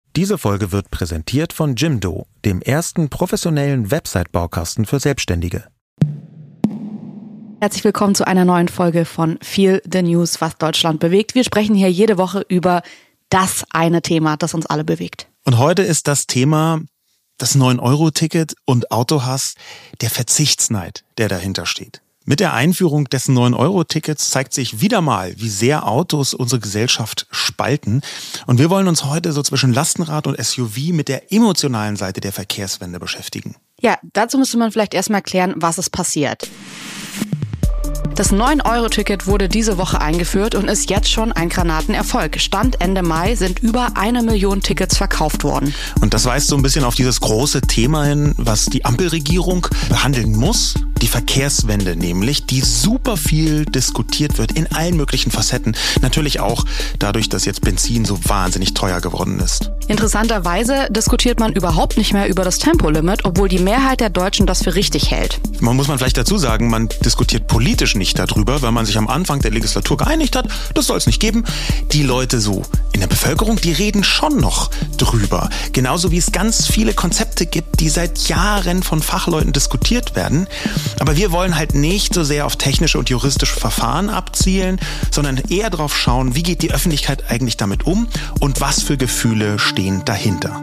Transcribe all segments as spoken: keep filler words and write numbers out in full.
Diese Folge wird präsentiert von Jimdo, dem ersten professionellen Website-Baukasten für Selbstständige. Herzlich willkommen zu einer neuen Folge von Feel the News, was Deutschland bewegt. Wir sprechen hier jede Woche über das eine Thema, das uns alle bewegt. Und heute ist das Thema das neun Euro Ticket und Autohass, der Verzichtsneid, der dahinter steht. Mit der Einführung des neun Euro Tickets zeigt sich wieder mal, wie sehr Autos unsere Gesellschaft spalten. Und wir wollen uns heute so zwischen Lastenrad und S U V mit der emotionalen Seite der Verkehrswende beschäftigen. Ja, dazu müsste man vielleicht erstmal klären, was ist passiert. Das neun Euro Ticket wurde diese Woche eingeführt und ist jetzt schon ein Granatenerfolg. Stand Ende Mai sind über eine Million Tickets verkauft worden. Und das weist so ein bisschen auf dieses große Thema hin, was die Ampelregierung behandeln muss. Die Verkehrswende nämlich, die super viel diskutiert wird in allen möglichen Facetten. Natürlich auch dadurch, dass jetzt Benzin so wahnsinnig teuer geworden ist. Interessanterweise diskutiert man überhaupt nicht mehr über das Tempolimit, obwohl die Mehrheit der Deutschen das für richtig hält. Man muss man vielleicht dazu sagen, man diskutiert politisch nicht darüber, weil man sich am Anfang der Legislatur geeinigt hat, das soll es nicht geben. Die Leute so in der Bevölkerung, die reden schon noch drüber. Genauso wie es ganz viele Konzepte gibt, die seit Jahren von Fachleuten diskutiert werden. Aber wir wollen halt nicht so sehr auf technische und juristische Verfahren abzielen, sondern eher darauf schauen, wie geht die Öffentlichkeit eigentlich damit um und was für Gefühle stehen dahinter.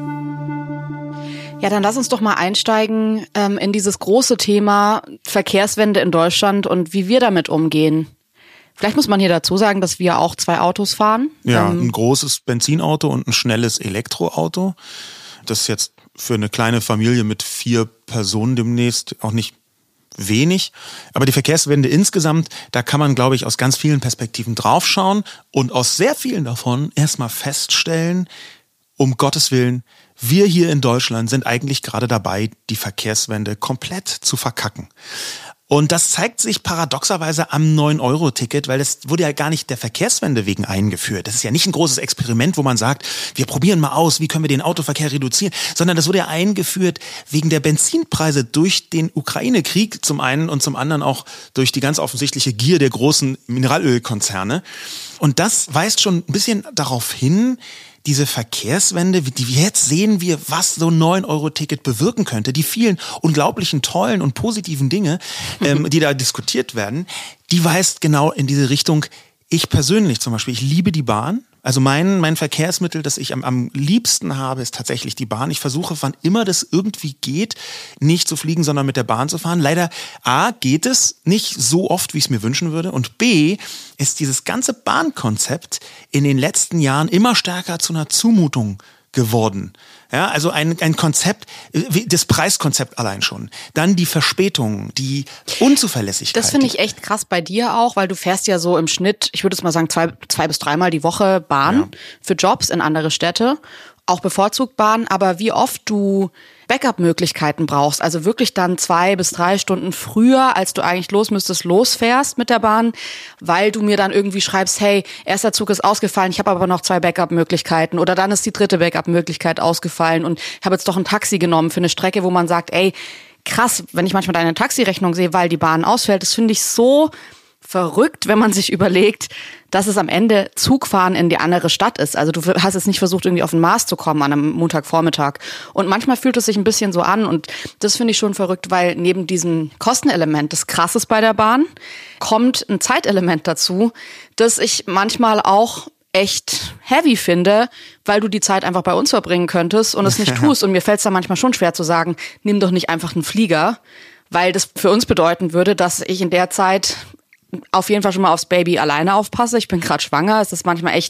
Ja, dann lass uns doch mal einsteigen ähm, in dieses große Thema Verkehrswende in Deutschland und wie wir damit umgehen. Vielleicht muss man hier dazu sagen, dass wir auch zwei Autos fahren. Ja, ähm, ein großes Benzinauto und ein schnelles Elektroauto. Das ist jetzt für eine kleine Familie mit vier Personen demnächst auch nicht wenig. Aber die Verkehrswende insgesamt, da kann man, glaube ich, aus ganz vielen Perspektiven draufschauen und aus sehr vielen davon erstmal feststellen, um Gottes Willen, wir hier in Deutschland sind eigentlich gerade dabei, die Verkehrswende komplett zu verkacken. Und das zeigt sich paradoxerweise am neun Euro Ticket, weil das wurde ja gar nicht der Verkehrswende wegen eingeführt. Das ist ja nicht ein großes Experiment, wo man sagt, wir probieren mal aus, wie können wir den Autoverkehr reduzieren, sondern das wurde ja eingeführt wegen der Benzinpreise durch den Ukraine-Krieg zum einen und zum anderen auch durch die ganz offensichtliche Gier der großen Mineralölkonzerne. Und das weist schon ein bisschen darauf hin, diese Verkehrswende, die jetzt sehen wir, was so ein neun Euro Ticket bewirken könnte, die vielen unglaublichen, tollen und positiven Dinge, ähm, die da diskutiert werden, die weist genau in diese Richtung. Ich persönlich zum Beispiel, ich liebe die Bahn. Also mein, mein Verkehrsmittel, das ich am, am liebsten habe, ist tatsächlich die Bahn. Ich versuche, wann immer das irgendwie geht, nicht zu fliegen, sondern mit der Bahn zu fahren. Leider A, geht es nicht so oft, wie ich es mir wünschen würde. Und B, ist dieses ganze Bahnkonzept in den letzten Jahren immer stärker zu einer Zumutung geworden. Ja, also ein, ein Konzept, das Preiskonzept allein schon. Dann die Verspätung, die Unzuverlässigkeit. Das finde ich echt krass bei dir auch, weil du fährst ja so im Schnitt, ich würde jetzt mal sagen, zwei, zwei bis dreimal die Woche Bahn ja. für Jobs in andere Städte. Auch bevorzugt Bahn, aber wie oft du Backup-Möglichkeiten brauchst, also wirklich dann zwei bis drei Stunden früher, als du eigentlich los müsstest, losfährst mit der Bahn, weil du mir dann irgendwie schreibst, hey, erster Zug ist ausgefallen, ich habe aber noch zwei Backup-Möglichkeiten oder dann ist die dritte Backup-Möglichkeit ausgefallen und ich habe jetzt doch ein Taxi genommen für eine Strecke, wo man sagt, ey, krass, wenn ich manchmal deine Taxirechnung sehe, weil die Bahn ausfällt, das finde ich so verrückt, wenn man sich überlegt, dass es am Ende Zugfahren in die andere Stadt ist. Also du hast jetzt nicht versucht, irgendwie auf den Mars zu kommen an einem Montagvormittag. Und manchmal fühlt es sich ein bisschen so an und das finde ich schon verrückt, weil neben diesem Kostenelement, das krass ist bei der Bahn, kommt ein Zeitelement dazu, das ich manchmal auch echt heavy finde, weil du die Zeit einfach bei uns verbringen könntest und es nicht tust. Und mir fällt es da manchmal schon schwer zu sagen, nimm doch nicht einfach einen Flieger, weil das für uns bedeuten würde, dass ich in der Zeit auf jeden Fall schon mal aufs Baby alleine aufpasse. Ich bin gerade schwanger. Es ist manchmal echt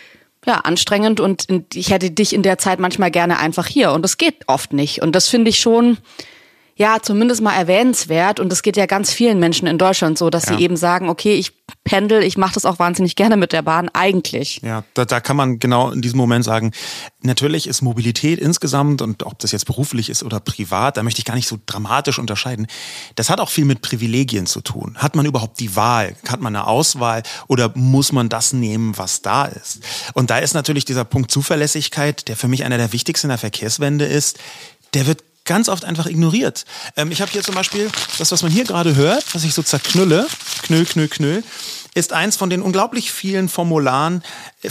ja anstrengend und ich hätte dich in der Zeit manchmal gerne einfach hier und das geht oft nicht. Und das finde ich schon ja zumindest mal erwähnenswert und das geht ja ganz vielen Menschen in Deutschland so, dass ja. sie eben sagen, okay, ich pendel, ich mache das auch wahnsinnig gerne mit der Bahn, eigentlich. Ja, da, da kann man genau in diesem Moment sagen, natürlich ist Mobilität insgesamt und ob das jetzt beruflich ist oder privat, da möchte ich gar nicht so dramatisch unterscheiden. Das hat auch viel mit Privilegien zu tun. Hat man überhaupt die Wahl? Hat man eine Auswahl oder muss man das nehmen, was da ist? Und da ist natürlich dieser Punkt Zuverlässigkeit, der für mich einer der wichtigsten in der Verkehrswende ist, der wird ganz oft einfach ignoriert. Ähm, ich habe hier zum Beispiel das, was man hier gerade hört, was ich so zerknülle, knüll, knüll, knüll. ist eins von den unglaublich vielen Formularen.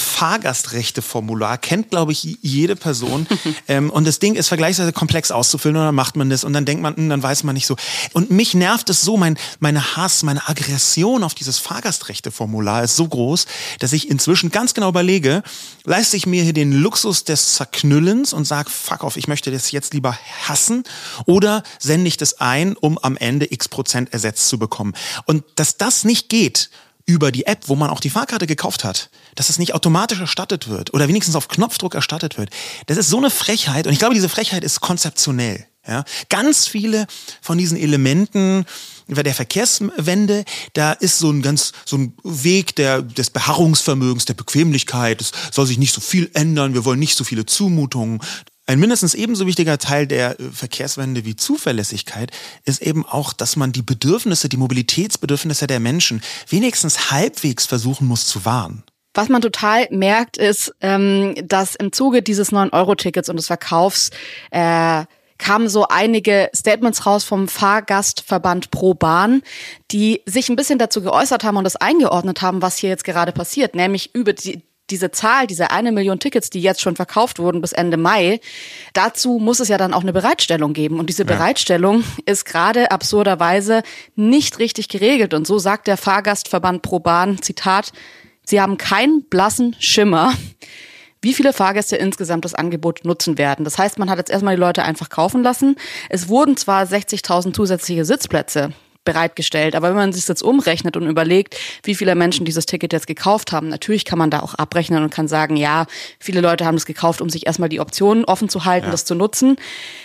Fahrgastrechte-Formular kennt, glaube ich, jede Person. ähm, und das Ding ist vergleichsweise komplex auszufüllen und dann macht man das und dann denkt man, mh, dann weiß man nicht so. Und mich nervt es so, mein, meine Hass, meine Aggression auf dieses Fahrgastrechte-Formular ist so groß, dass ich inzwischen ganz genau überlege, leiste ich mir hier den Luxus des Zerknüllens und sage, fuck off, ich möchte das jetzt lieber hassen oder sende ich das ein, um am Ende x Prozent ersetzt zu bekommen. Und dass das nicht geht über die App, wo man auch die Fahrkarte gekauft hat, dass es nicht automatisch erstattet wird oder wenigstens auf Knopfdruck erstattet wird. Das ist so eine Frechheit und ich glaube, diese Frechheit ist konzeptionell. Ja? Ganz viele von diesen Elementen der Verkehrswende, da ist so ein ganz so ein Weg der des Beharrungsvermögens, der Bequemlichkeit. Es soll sich nicht so viel ändern. Wir wollen nicht so viele Zumutungen. Ein mindestens ebenso wichtiger Teil der Verkehrswende wie Zuverlässigkeit ist eben auch, dass man die Bedürfnisse, die Mobilitätsbedürfnisse der Menschen wenigstens halbwegs versuchen muss zu wahren. Was man total merkt, ist, ähm, dass im Zuge dieses neun Euro Tickets und des Verkaufs äh, kamen so einige Statements raus vom Fahrgastverband Pro Bahn, die sich ein bisschen dazu geäußert haben und das eingeordnet haben, was hier jetzt gerade passiert, nämlich über die diese Zahl, diese eine Million Tickets, die jetzt schon verkauft wurden bis Ende Mai, dazu muss es ja dann auch eine Bereitstellung geben. Und diese ja. Bereitstellung ist gerade absurderweise nicht richtig geregelt. Und so sagt der Fahrgastverband Pro Bahn, Zitat, sie haben keinen blassen Schimmer, wie viele Fahrgäste insgesamt das Angebot nutzen werden. Das heißt, man hat jetzt erstmal die Leute einfach kaufen lassen. Es wurden zwar sechzigtausend zusätzliche Sitzplätze bereitgestellt. Aber wenn man sich jetzt umrechnet und überlegt, wie viele Menschen dieses Ticket jetzt gekauft haben, natürlich kann man da auch abrechnen und kann sagen, ja, viele Leute haben es gekauft, um sich erstmal die Optionen offen zu halten, ja. das zu nutzen.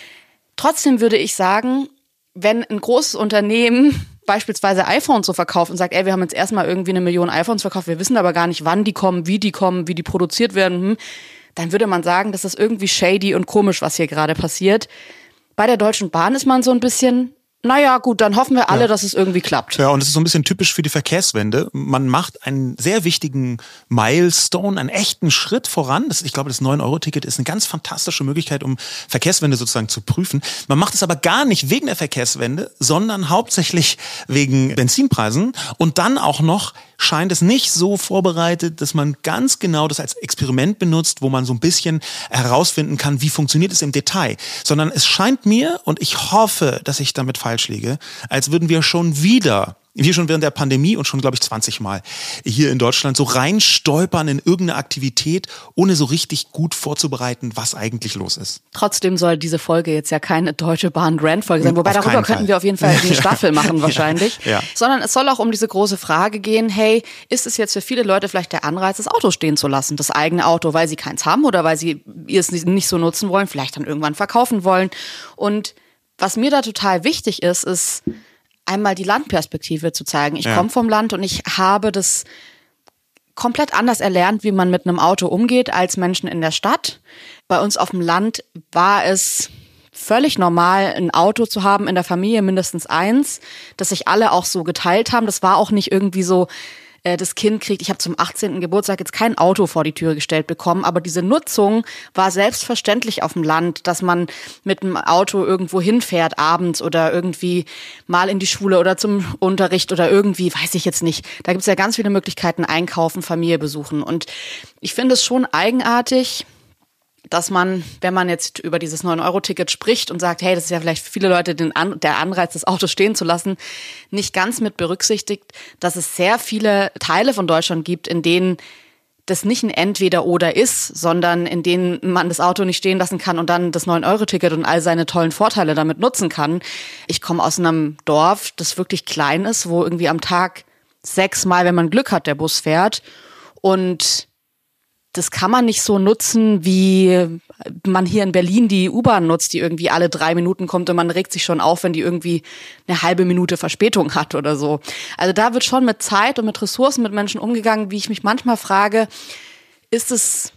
Trotzdem würde ich sagen, wenn ein großes Unternehmen beispielsweise iPhones so verkauft und sagt, ey, wir haben jetzt erstmal irgendwie eine Million iPhones verkauft, wir wissen aber gar nicht, wann die kommen, wie die kommen, wie die produziert werden, dann würde man sagen, das ist irgendwie shady und komisch, was hier gerade passiert. Bei der Deutschen Bahn ist man so ein bisschen, naja, gut, dann hoffen wir alle, ja. dass es irgendwie klappt. Ja, und es ist so ein bisschen typisch für die Verkehrswende. Man macht einen sehr wichtigen Milestone, einen echten Schritt voran. Das, ich glaube, das neun Euro Ticket ist eine ganz fantastische Möglichkeit, um Verkehrswende sozusagen zu prüfen. Man macht es aber gar nicht wegen der Verkehrswende, sondern hauptsächlich wegen Benzinpreisen. Und dann auch noch scheint es nicht so vorbereitet, dass man ganz genau das als Experiment benutzt, wo man so ein bisschen herausfinden kann, wie funktioniert es im Detail. Sondern es scheint mir, und ich hoffe, dass ich damit falsch liege, als würden wir schon wieder, wie schon während der Pandemie und schon, glaube ich, zwanzig Mal hier in Deutschland so reinstolpern in irgendeine Aktivität, ohne so richtig gut vorzubereiten, was eigentlich los ist. Trotzdem soll diese Folge jetzt ja keine Deutsche Bahn-Rant-Folge sein, wobei darüber könnten wir auf jeden Fall eine Staffel machen wahrscheinlich. Ja, ja. Sondern es soll auch um diese große Frage gehen, hey, ist es jetzt für viele Leute vielleicht der Anreiz, das Auto stehen zu lassen, das eigene Auto, weil sie keins haben oder weil sie es nicht so nutzen wollen, vielleicht dann irgendwann verkaufen wollen. Und was mir da total wichtig ist, ist einmal die Landperspektive zu zeigen. Ich ja. komme vom Land und ich habe das komplett anders erlernt, wie man mit einem Auto umgeht, als Menschen in der Stadt. Bei uns auf dem Land war es völlig normal, ein Auto zu haben, in der Familie mindestens eins, dass sich alle auch so geteilt haben. Das war auch nicht irgendwie so, äh, das Kind kriegt, ich habe zum achtzehnten Geburtstag jetzt kein Auto vor die Tür gestellt bekommen, aber diese Nutzung war selbstverständlich auf dem Land, dass man mit dem Auto irgendwo hinfährt abends oder irgendwie mal in die Schule oder zum Unterricht oder irgendwie, weiß ich jetzt nicht. Da gibt's ja ganz viele Möglichkeiten, einkaufen, Familie besuchen. Und ich finde es schon eigenartig, dass man, wenn man jetzt über dieses neun Euro Ticket spricht und sagt, hey, das ist ja vielleicht für viele Leute den An- der Anreiz, das Auto stehen zu lassen, nicht ganz mit berücksichtigt, dass es sehr viele Teile von Deutschland gibt, in denen das nicht ein Entweder-Oder ist, sondern in denen man das Auto nicht stehen lassen kann und dann das neun Euro Ticket und all seine tollen Vorteile damit nutzen kann. Ich komme aus einem Dorf, das wirklich klein ist, wo irgendwie am Tag sechsmal, wenn man Glück hat, der Bus fährt. Und das kann man nicht so nutzen, wie man hier in Berlin die U-Bahn nutzt, die irgendwie alle drei Minuten kommt und man regt sich schon auf, wenn die irgendwie eine halbe Minute Verspätung hat oder so. Also da wird schon mit Zeit und mit Ressourcen mit Menschen umgegangen, wie ich mich manchmal frage, ist es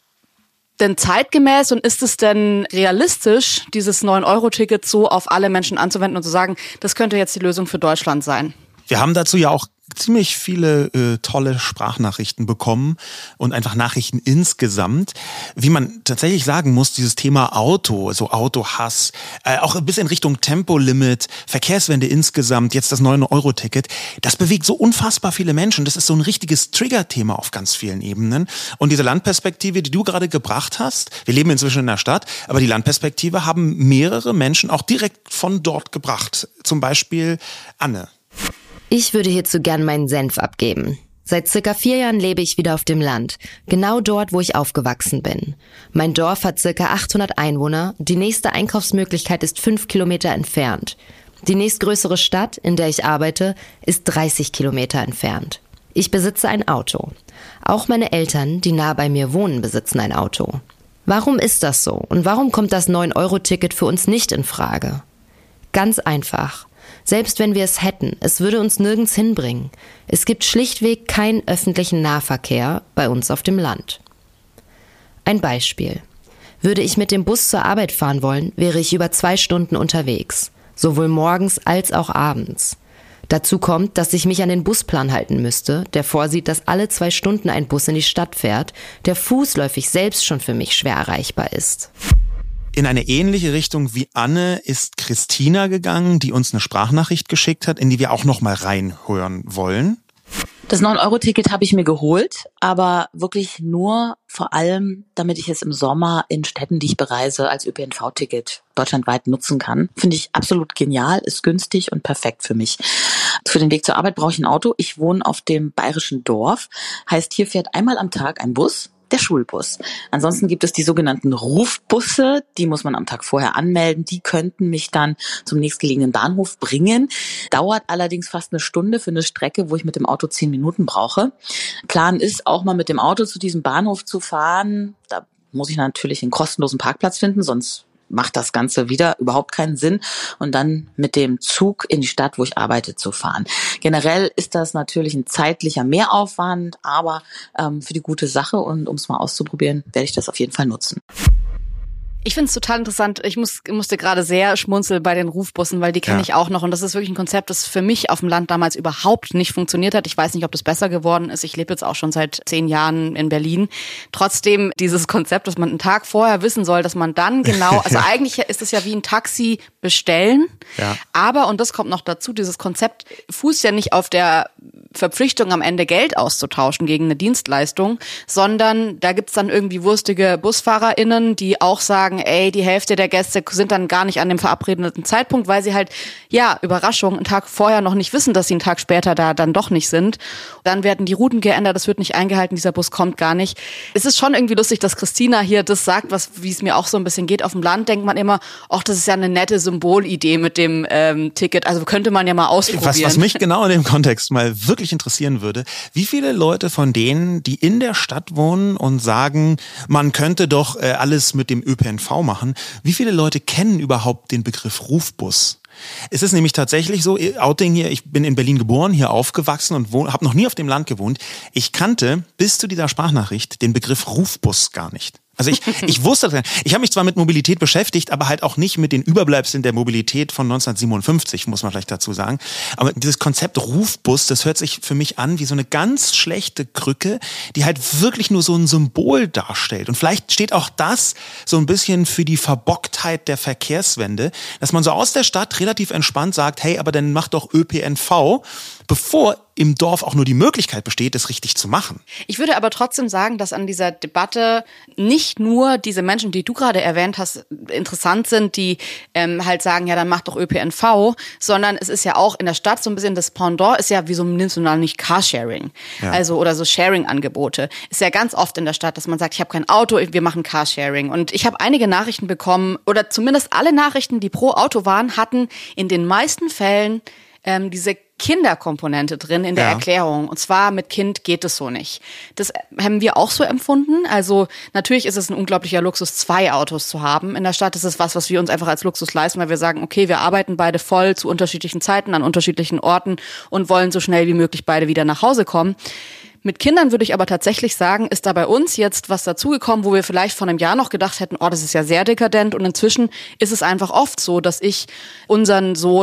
denn zeitgemäß und ist es denn realistisch, dieses neun Euro Ticket so auf alle Menschen anzuwenden und zu sagen, das könnte jetzt die Lösung für Deutschland sein? Wir haben dazu ja auch ziemlich viele äh, tolle Sprachnachrichten bekommen und einfach Nachrichten insgesamt. Wie man tatsächlich sagen muss, dieses Thema Auto, so Autohass, äh, auch ein bisschen Richtung Tempolimit, Verkehrswende insgesamt, jetzt das neun Euro Ticket, das bewegt so unfassbar viele Menschen. Das ist so ein richtiges Triggerthema auf ganz vielen Ebenen. Und diese Landperspektive, die du gerade gebracht hast, wir leben inzwischen in der Stadt, aber die Landperspektive haben mehrere Menschen auch direkt von dort gebracht. Zum Beispiel Anne. Ich würde hierzu gern meinen Senf abgeben. Seit circa vier Jahren lebe ich wieder auf dem Land, genau dort, wo ich aufgewachsen bin. Mein Dorf hat circa achthundert Einwohner, die nächste Einkaufsmöglichkeit ist fünf Kilometer entfernt. Die nächstgrößere Stadt, in der ich arbeite, ist dreißig Kilometer entfernt. Ich besitze ein Auto. Auch meine Eltern, die nah bei mir wohnen, besitzen ein Auto. Warum ist das so und warum kommt das neun Euro Ticket für uns nicht in Frage? Ganz einfach. Selbst wenn wir es hätten, es würde uns nirgends hinbringen. Es gibt schlichtweg keinen öffentlichen Nahverkehr bei uns auf dem Land. Ein Beispiel. Würde ich mit dem Bus zur Arbeit fahren wollen, wäre ich über zwei Stunden unterwegs. Sowohl morgens als auch abends. Dazu kommt, dass ich mich an den Busplan halten müsste, der vorsieht, dass alle zwei Stunden ein Bus in die Stadt fährt, der fußläufig selbst schon für mich schwer erreichbar ist. In eine ähnliche Richtung wie Anne ist Christina gegangen, die uns eine Sprachnachricht geschickt hat, in die wir auch noch mal reinhören wollen. Das neun Euro Ticket habe ich mir geholt, aber wirklich nur vor allem, damit ich es im Sommer in Städten, die ich bereise, als Ö P N V-Ticket deutschlandweit nutzen kann. Finde ich absolut genial, ist günstig und perfekt für mich. Für den Weg zur Arbeit brauche ich ein Auto. Ich wohne auf dem bayerischen Dorf. Heißt, hier fährt einmal am Tag ein Bus. Der Schulbus. Ansonsten gibt es die sogenannten Rufbusse, die muss man am Tag vorher anmelden. Die könnten mich dann zum nächstgelegenen Bahnhof bringen. Dauert allerdings fast eine Stunde für eine Strecke, wo ich mit dem Auto zehn Minuten brauche. Plan ist auch mal mit dem Auto zu diesem Bahnhof zu fahren. Da muss ich natürlich einen kostenlosen Parkplatz finden, sonst macht das Ganze wieder überhaupt keinen Sinn. Und dann mit dem Zug in die Stadt, wo ich arbeite, zu fahren. Generell ist das natürlich ein zeitlicher Mehraufwand, aber ähm, für die gute Sache und um es mal auszuprobieren, werde ich das auf jeden Fall nutzen. Ich finde es total interessant. Ich muss, musste gerade sehr schmunzeln bei den Rufbussen, weil die kenne ja. ich auch noch. Und das ist wirklich ein Konzept, das für mich auf dem Land damals überhaupt nicht funktioniert hat. Ich weiß nicht, ob das besser geworden ist. Ich lebe jetzt auch schon seit zehn Jahren in Berlin. Trotzdem dieses Konzept, dass man einen Tag vorher wissen soll, dass man dann genau, also eigentlich ist es ja wie ein Taxi bestellen. Ja. Aber, und das kommt noch dazu, dieses Konzept fußt ja nicht auf der Verpflichtung, am Ende Geld auszutauschen gegen eine Dienstleistung, sondern da gibt's dann irgendwie wurstige BusfahrerInnen, die auch sagen, ey, die Hälfte der Gäste sind dann gar nicht an dem verabredeten Zeitpunkt, weil sie halt, ja, Überraschung, einen Tag vorher noch nicht wissen, dass sie einen Tag später da dann doch nicht sind. Dann werden die Routen geändert, das wird nicht eingehalten, dieser Bus kommt gar nicht. Es ist schon irgendwie lustig, dass Christina hier das sagt, was, wie es mir auch so ein bisschen geht. Auf dem Land denkt man immer, ach, das ist ja eine nette Symbolidee mit dem ähm, Ticket, also könnte man ja mal ausprobieren. Was, was mich genau in dem Kontext mal wirklich interessieren würde, wie viele Leute von denen, die in der Stadt wohnen und sagen, man könnte doch äh, alles mit dem Ö P N V machen, wie viele Leute kennen überhaupt den Begriff Rufbus? Es ist nämlich tatsächlich so, Outing hier, ich bin in Berlin geboren, hier aufgewachsen und habe noch nie auf dem Land gewohnt. Ich kannte bis zu dieser Sprachnachricht den Begriff Rufbus gar nicht. Also ich, ich wusste, ich habe mich zwar mit Mobilität beschäftigt, aber halt auch nicht mit den Überbleibseln der Mobilität von neunzehnhundertsiebenundfünfzig, muss man vielleicht dazu sagen. Aber dieses Konzept Rufbus, das hört sich für mich an wie so eine ganz schlechte Krücke, die halt wirklich nur so ein Symbol darstellt. Und vielleicht steht auch das so ein bisschen für die Verbocktheit der Verkehrswende, dass man so aus der Stadt relativ entspannt sagt, hey, aber dann mach doch Ö P N V, bevor im Dorf auch nur die Möglichkeit besteht, das richtig zu machen. Ich würde aber trotzdem sagen, dass an dieser Debatte nicht nur diese Menschen, die du gerade erwähnt hast, interessant sind, die ähm, halt sagen, ja, dann mach doch Ö P N V, sondern es ist ja auch in der Stadt so ein bisschen das Pendant, ist ja wie so nimmst du nicht Carsharing, ja. also oder so Sharing-Angebote. Ist ja ganz oft in der Stadt, dass man sagt, ich habe kein Auto, wir machen Carsharing. Und ich habe einige Nachrichten bekommen, oder zumindest alle Nachrichten, die pro Auto waren, hatten in den meisten Fällen ähm, diese Kinderkomponente drin in der ja. Erklärung. Und zwar mit Kind geht es so nicht. Das haben wir auch so empfunden. Also natürlich ist es ein unglaublicher Luxus, zwei Autos zu haben. In der Stadt ist es was, was wir uns einfach als Luxus leisten, weil wir sagen, okay, wir arbeiten beide voll zu unterschiedlichen Zeiten an unterschiedlichen Orten und wollen so schnell wie möglich beide wieder nach Hause kommen. Mit Kindern würde ich aber tatsächlich sagen, ist da bei uns jetzt was dazugekommen, wo wir vielleicht vor einem Jahr noch gedacht hätten, oh, das ist ja sehr dekadent. Und inzwischen ist es einfach oft so, dass ich unseren Sohn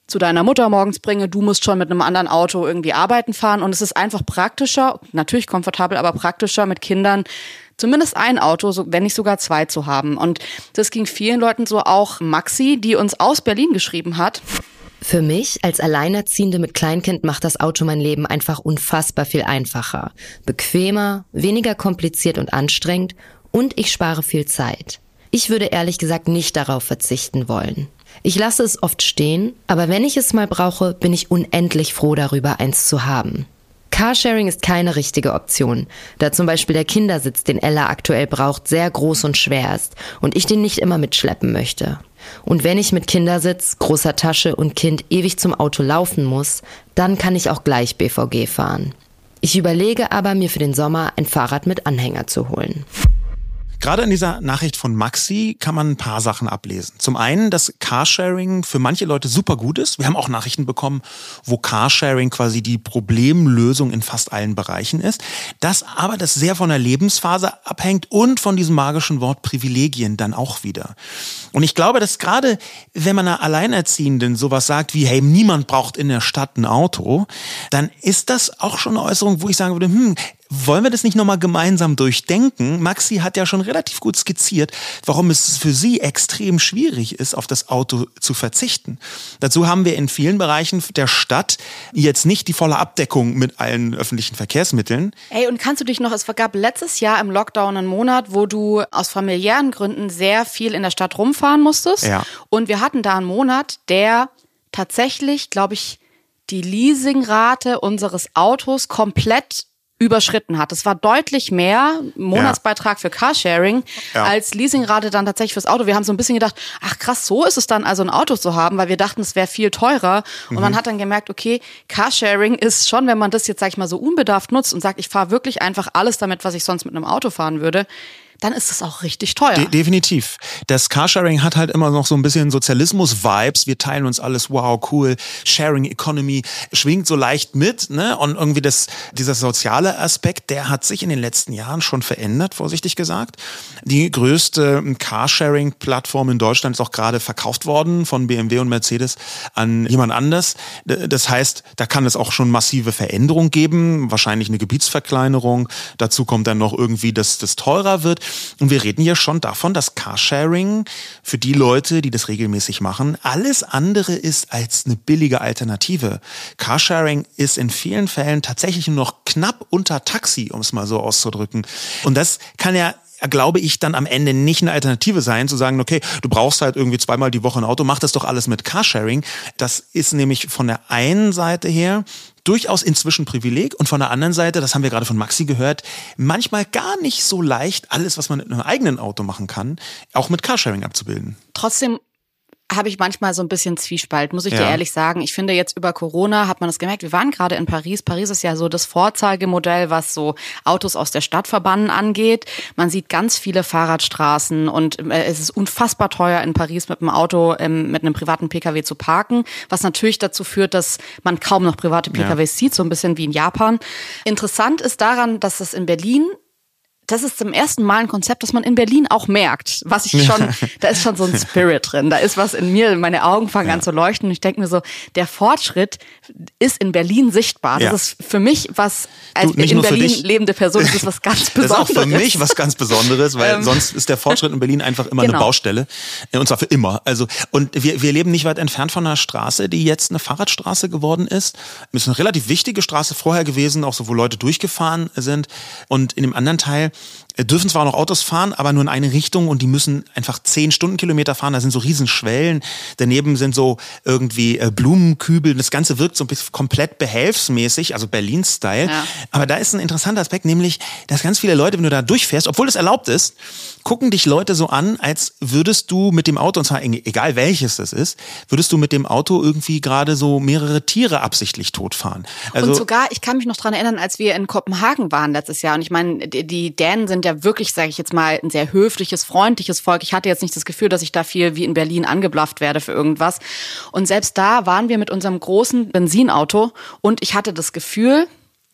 zu deiner Mutter morgens bringe, du musst schon mit einem anderen Auto irgendwie arbeiten fahren und es ist einfach praktischer, natürlich komfortabel, aber praktischer mit Kindern zumindest ein Auto, wenn nicht sogar zwei zu haben. Und das ging vielen Leuten so, auch Maxi, die uns aus Berlin geschrieben hat. Für mich als Alleinerziehende mit Kleinkind macht das Auto mein Leben einfach unfassbar viel einfacher, bequemer, weniger kompliziert und anstrengend und ich spare viel Zeit. Ich würde ehrlich gesagt nicht darauf verzichten wollen. Ich lasse es oft stehen, aber wenn ich es mal brauche, bin ich unendlich froh darüber, eins zu haben. Carsharing ist keine richtige Option, da zum Beispiel der Kindersitz, den Ella aktuell braucht, sehr groß und schwer ist und ich den nicht immer mitschleppen möchte. Und wenn ich mit Kindersitz, großer Tasche und Kind ewig zum Auto laufen muss, dann kann ich auch gleich B V G fahren. Ich überlege aber, mir für den Sommer ein Fahrrad mit Anhänger zu holen. Gerade in dieser Nachricht von Maxi kann man ein paar Sachen ablesen. Zum einen, dass Carsharing für manche Leute super gut ist. Wir haben auch Nachrichten bekommen, wo Carsharing quasi die Problemlösung in fast allen Bereichen ist. Dass aber das sehr von der Lebensphase abhängt und von diesem magischen Wort Privilegien dann auch wieder. Und ich glaube, dass gerade wenn man einer Alleinerziehenden sowas sagt wie, hey, niemand braucht in der Stadt ein Auto, dann ist das auch schon eine Äußerung, wo ich sagen würde, hm, wollen wir das nicht nochmal gemeinsam durchdenken? Maxi hat ja schon relativ gut skizziert, warum es für sie extrem schwierig ist, auf das Auto zu verzichten. Dazu haben wir in vielen Bereichen der Stadt jetzt nicht die volle Abdeckung mit allen öffentlichen Verkehrsmitteln. Ey, und kannst du dich noch, es gab letztes Jahr im Lockdown einen Monat, wo du aus familiären Gründen sehr viel in der Stadt rumfahren musstest. Ja. Und wir hatten da einen Monat, der tatsächlich, glaube ich, die Leasingrate unseres Autos komplett überschritten hat. Es war deutlich mehr Monatsbeitrag ja. für Carsharing ja. als Leasingrate dann tatsächlich fürs Auto. Wir haben so ein bisschen gedacht, ach krass, so ist es dann also ein Auto zu haben, weil wir dachten, es wäre viel teurer. Und mhm. man hat dann gemerkt, okay, Carsharing ist schon, wenn man das jetzt, sag ich mal, so unbedarft nutzt und sagt, ich fahre wirklich einfach alles damit, was ich sonst mit einem Auto fahren würde, dann ist es auch richtig teuer. De- definitiv. Das Carsharing hat halt immer noch so ein bisschen Sozialismus-Vibes. Wir teilen uns alles, wow, cool. Sharing Economy schwingt so leicht mit, ne? Und irgendwie das, dieser soziale Aspekt, der hat sich in den letzten Jahren schon verändert, vorsichtig gesagt. Die größte Carsharing-Plattform in Deutschland ist auch gerade verkauft worden von B M W und Mercedes an jemand anders. Das heißt, da kann es auch schon massive Veränderungen geben, wahrscheinlich eine Gebietsverkleinerung. Dazu kommt dann noch irgendwie, dass das teurer wird. Und wir reden hier schon davon, dass Carsharing für die Leute, die das regelmäßig machen, alles andere ist als eine billige Alternative. Carsharing ist in vielen Fällen tatsächlich nur noch knapp unter Taxi, um es mal so auszudrücken. Und das kann ja, glaube ich, dann am Ende nicht eine Alternative sein, zu sagen, okay, du brauchst halt irgendwie zweimal die Woche ein Auto, mach das doch alles mit Carsharing. Das ist nämlich von der einen Seite her durchaus inzwischen Privileg und von der anderen Seite, das haben wir gerade von Maxi gehört, manchmal gar nicht so leicht, alles, was man mit einem eigenen Auto machen kann, auch mit Carsharing abzubilden. Trotzdem habe ich manchmal so ein bisschen Zwiespalt, muss ich ja. dir ehrlich sagen. Ich finde, jetzt über Corona hat man das gemerkt. Wir waren gerade in Paris. Paris ist ja so das Vorzeigemodell, was so Autos aus der Stadt verbannen angeht. Man sieht ganz viele Fahrradstraßen und es ist unfassbar teuer in Paris mit einem Auto, ähm, mit einem privaten Pkw zu parken, was natürlich dazu führt, dass man kaum noch private P K Ws ja. sieht, so ein bisschen wie in Japan. Interessant ist daran, dass es in Berlin, das ist zum ersten Mal ein Konzept, das man in Berlin auch merkt. Was ich schon, da ist schon so ein Spirit drin. Da ist was in mir, meine Augen fangen ja. an zu leuchten. Und ich denke mir so, der Fortschritt ist in Berlin sichtbar. Das ja. ist für mich was, als du, in Berlin lebende Person, das ist was ganz Besonderes. Das ist auch für mich was ganz Besonderes, weil ähm, sonst ist der Fortschritt in Berlin einfach immer genau. eine Baustelle. Und zwar für immer. Also, und wir, wir leben nicht weit entfernt von einer Straße, die jetzt eine Fahrradstraße geworden ist. Es ist eine relativ wichtige Straße vorher gewesen, auch so, wo Leute durchgefahren sind. Und in dem anderen Teil dürfen zwar noch Autos fahren, aber nur in eine Richtung und die müssen einfach zehn Stundenkilometer fahren. Da sind so riesen Schwellen. Daneben sind so irgendwie Blumenkübel. Das Ganze wirkt so ein bisschen komplett behelfsmäßig, also Berlin-Style. Ja. Aber da ist ein interessanter Aspekt, nämlich, dass ganz viele Leute, wenn du da durchfährst, obwohl das erlaubt ist, gucken dich Leute so an, als würdest du mit dem Auto, und zwar egal welches das ist, würdest du mit dem Auto irgendwie gerade so mehrere Tiere absichtlich totfahren. Also, und sogar, ich kann mich noch dran erinnern, als wir in Kopenhagen waren letztes Jahr und ich meine, die, die Dänen sind ja wirklich, sage ich jetzt mal, ein sehr höfliches, freundliches Volk. Ich hatte jetzt nicht das Gefühl, dass ich da viel wie in Berlin angeblafft werde für irgendwas. Und selbst da waren wir mit unserem großen Benzinauto und ich hatte das Gefühl,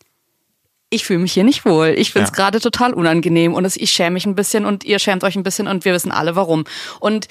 ich fühle mich hier nicht wohl. Ich finde es ja. gerade total unangenehm und ich schäme mich ein bisschen und ihr schämt euch ein bisschen und wir wissen alle warum. Und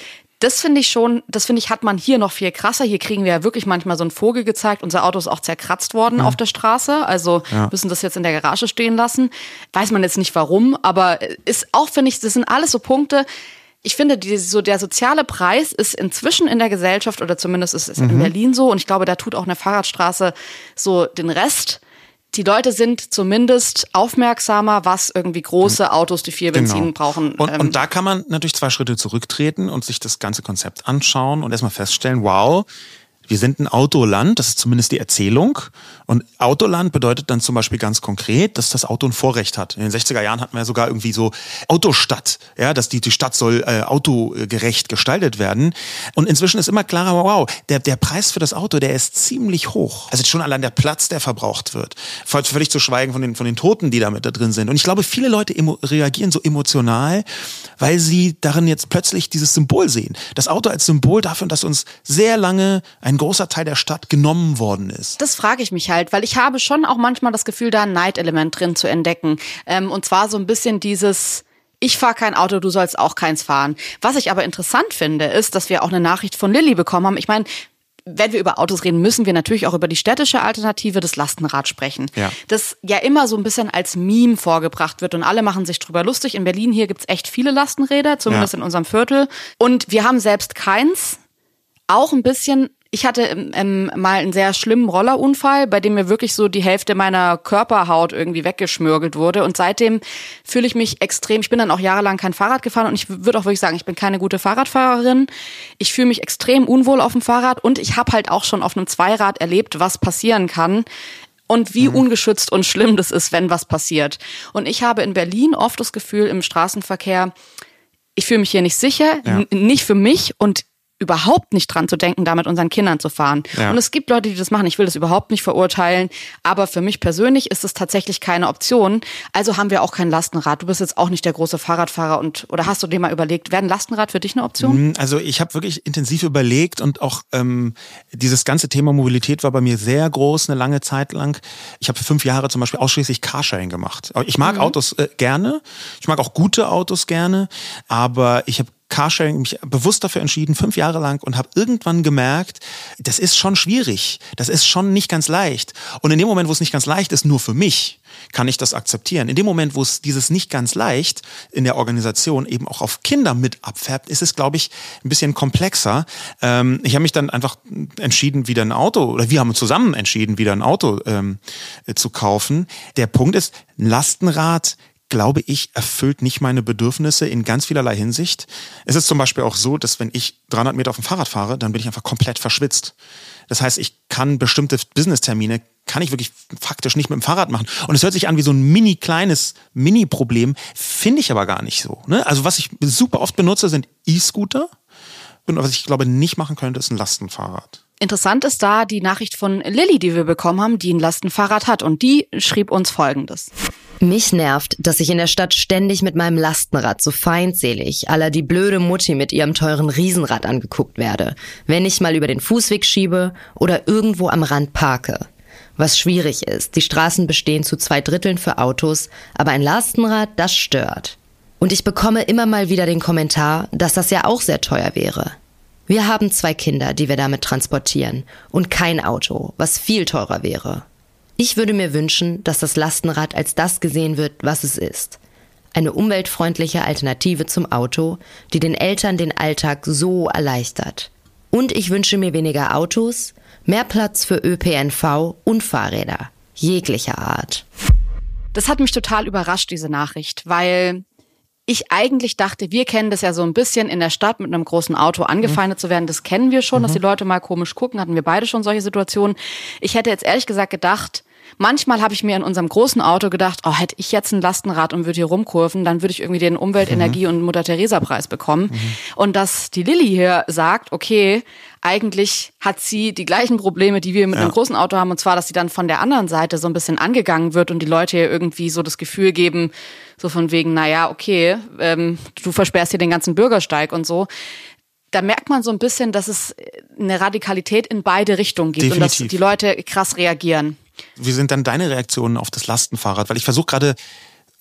Das finde ich schon, das finde ich, hat man hier noch viel krasser. Hier kriegen wir ja wirklich manchmal so einen Vogel gezeigt. Unser Auto ist auch zerkratzt worden ja. auf der Straße. Also ja. müssen das jetzt in der Garage stehen lassen. Weiß man jetzt nicht warum, aber ist auch, finde ich, das sind alles so Punkte. Ich finde, die, so der soziale Preis ist inzwischen in der Gesellschaft, oder zumindest ist es mhm. in Berlin so. Und ich glaube, da tut auch eine Fahrradstraße so den Rest. Die Leute sind zumindest aufmerksamer, was irgendwie große Autos, die viel Benzin genau. brauchen. Und, ähm, und da kann man natürlich zwei Schritte zurücktreten und sich das ganze Konzept anschauen und erstmal feststellen, wow, wir sind ein Autoland, das ist zumindest die Erzählung. Und Autoland bedeutet dann zum Beispiel ganz konkret, dass das Auto ein Vorrecht hat. In den sechziger Jahren hatten wir sogar irgendwie so Autostadt, ja, dass die, die Stadt soll äh, autogerecht gestaltet werden. Und inzwischen ist immer klarer, wow, der, der Preis für das Auto, der ist ziemlich hoch. Also schon allein der Platz, der verbraucht wird. Völlig zu schweigen von den, von den Toten, die da mit da drin sind. Und ich glaube, viele Leute emo- reagieren so emotional, weil sie darin jetzt plötzlich dieses Symbol sehen. Das Auto als Symbol dafür, dass uns sehr lange ein großer Teil der Stadt genommen worden ist. Das frage ich mich halt, weil ich habe schon auch manchmal das Gefühl, da ein Neidelement drin zu entdecken. Ähm, und zwar so ein bisschen dieses, ich fahre kein Auto, du sollst auch keins fahren. Was ich aber interessant finde, ist, dass wir auch eine Nachricht von Lilly bekommen haben. Ich meine, wenn wir über Autos reden, müssen wir natürlich auch über die städtische Alternative des Lastenrad sprechen. Ja. Das ja immer so ein bisschen als Meme vorgebracht wird und alle machen sich drüber lustig. In Berlin hier gibt's echt viele Lastenräder, zumindest ja. in unserem Viertel. Und wir haben selbst keins. Auch ein bisschen... Ich hatte ähm, mal einen sehr schlimmen Rollerunfall, bei dem mir wirklich so die Hälfte meiner Körperhaut irgendwie weggeschmürgelt wurde. Und seitdem fühle ich mich extrem, ich bin dann auch jahrelang kein Fahrrad gefahren und ich würde auch wirklich sagen, ich bin keine gute Fahrradfahrerin. Ich fühle mich extrem unwohl auf dem Fahrrad und ich habe halt auch schon auf einem Zweirad erlebt, was passieren kann. Und wie mhm. ungeschützt und schlimm das ist, wenn was passiert. Und ich habe in Berlin oft das Gefühl im Straßenverkehr, ich fühle mich hier nicht sicher, ja. n- nicht für mich und überhaupt nicht dran zu denken, da mit unseren Kindern zu fahren. Ja. Und es gibt Leute, die das machen. Ich will das überhaupt nicht verurteilen. Aber für mich persönlich ist es tatsächlich keine Option. Also haben wir auch kein Lastenrad. Du bist jetzt auch nicht der große Fahrradfahrer. Und oder hast du dir mal überlegt, wäre ein Lastenrad für dich eine Option? Also ich habe wirklich intensiv überlegt und auch ähm, dieses ganze Thema Mobilität war bei mir sehr groß, eine lange Zeit lang. Ich habe fünf Jahre zum Beispiel ausschließlich Carsharing gemacht. Ich mag mhm. Autos äh, gerne. Ich mag auch gute Autos gerne. Aber ich habe Carsharing mich bewusst dafür entschieden, fünf Jahre lang, und habe irgendwann gemerkt, das ist schon schwierig, das ist schon nicht ganz leicht. Und in dem Moment, wo es nicht ganz leicht ist, nur für mich, kann ich das akzeptieren. In dem Moment, wo es dieses nicht ganz leicht in der Organisation eben auch auf Kinder mit abfärbt, ist es, glaube ich, ein bisschen komplexer. Ähm, ich habe mich dann einfach entschieden, wieder ein Auto, oder wir haben zusammen entschieden, wieder ein Auto ähm, zu kaufen. Der Punkt ist, ein Lastenrad, glaube ich, erfüllt nicht meine Bedürfnisse in ganz vielerlei Hinsicht. Es ist zum Beispiel auch so, dass wenn ich dreihundert Meter auf dem Fahrrad fahre, dann bin ich einfach komplett verschwitzt. Das heißt, ich kann bestimmte Business-Termine, kann ich wirklich faktisch nicht mit dem Fahrrad machen. Und es hört sich an wie so ein mini kleines Mini-Problem, finde ich aber gar nicht so. Ne? Also was ich super oft benutze, sind E-Scooter. Und was ich glaube nicht machen könnte, ist ein Lastenfahrrad. Interessant ist da die Nachricht von Lilly, die wir bekommen haben, die ein Lastenfahrrad hat. Und die schrieb uns Folgendes. Mich nervt, dass ich in der Stadt ständig mit meinem Lastenrad so feindselig, à la die blöde Mutti mit ihrem teuren Riesenrad angeguckt werde, wenn ich mal über den Fußweg schiebe oder irgendwo am Rand parke. Was schwierig ist, die Straßen bestehen zu zwei Dritteln für Autos, aber ein Lastenrad, das stört. Und ich bekomme immer mal wieder den Kommentar, dass das ja auch sehr teuer wäre. Wir haben zwei Kinder, die wir damit transportieren, und kein Auto, was viel teurer wäre. Ich würde mir wünschen, dass das Lastenrad als das gesehen wird, was es ist. Eine umweltfreundliche Alternative zum Auto, die den Eltern den Alltag so erleichtert. Und ich wünsche mir weniger Autos, mehr Platz für Ö P N V und Fahrräder, jeglicher Art. Das hat mich total überrascht, diese Nachricht, weil ich eigentlich dachte, wir kennen das ja so ein bisschen in der Stadt mit einem großen Auto angefeindet mhm. zu werden. Das kennen wir schon, mhm. dass die Leute mal komisch gucken. Hatten wir beide schon solche Situationen. Ich hätte jetzt ehrlich gesagt gedacht, manchmal habe ich mir in unserem großen Auto gedacht, oh, hätte ich jetzt ein Lastenrad und würde hier rumkurven, dann würde ich irgendwie den Umwelt-, Energie- und Mutter-Theresa-Preis bekommen. Mhm. Und dass die Lilly hier sagt, okay, eigentlich hat sie die gleichen Probleme, die wir mit ja. einem großen Auto haben, und zwar, dass sie dann von der anderen Seite so ein bisschen angegangen wird und die Leute hier irgendwie so das Gefühl geben, so von wegen, naja, okay, ähm, du versperrst hier den ganzen Bürgersteig und so. Da merkt man so ein bisschen, dass es eine Radikalität in beide Richtungen gibt. Definitiv. Und dass die Leute krass reagieren. Wie sind dann deine Reaktionen auf das Lastenfahrrad? Weil ich versuche gerade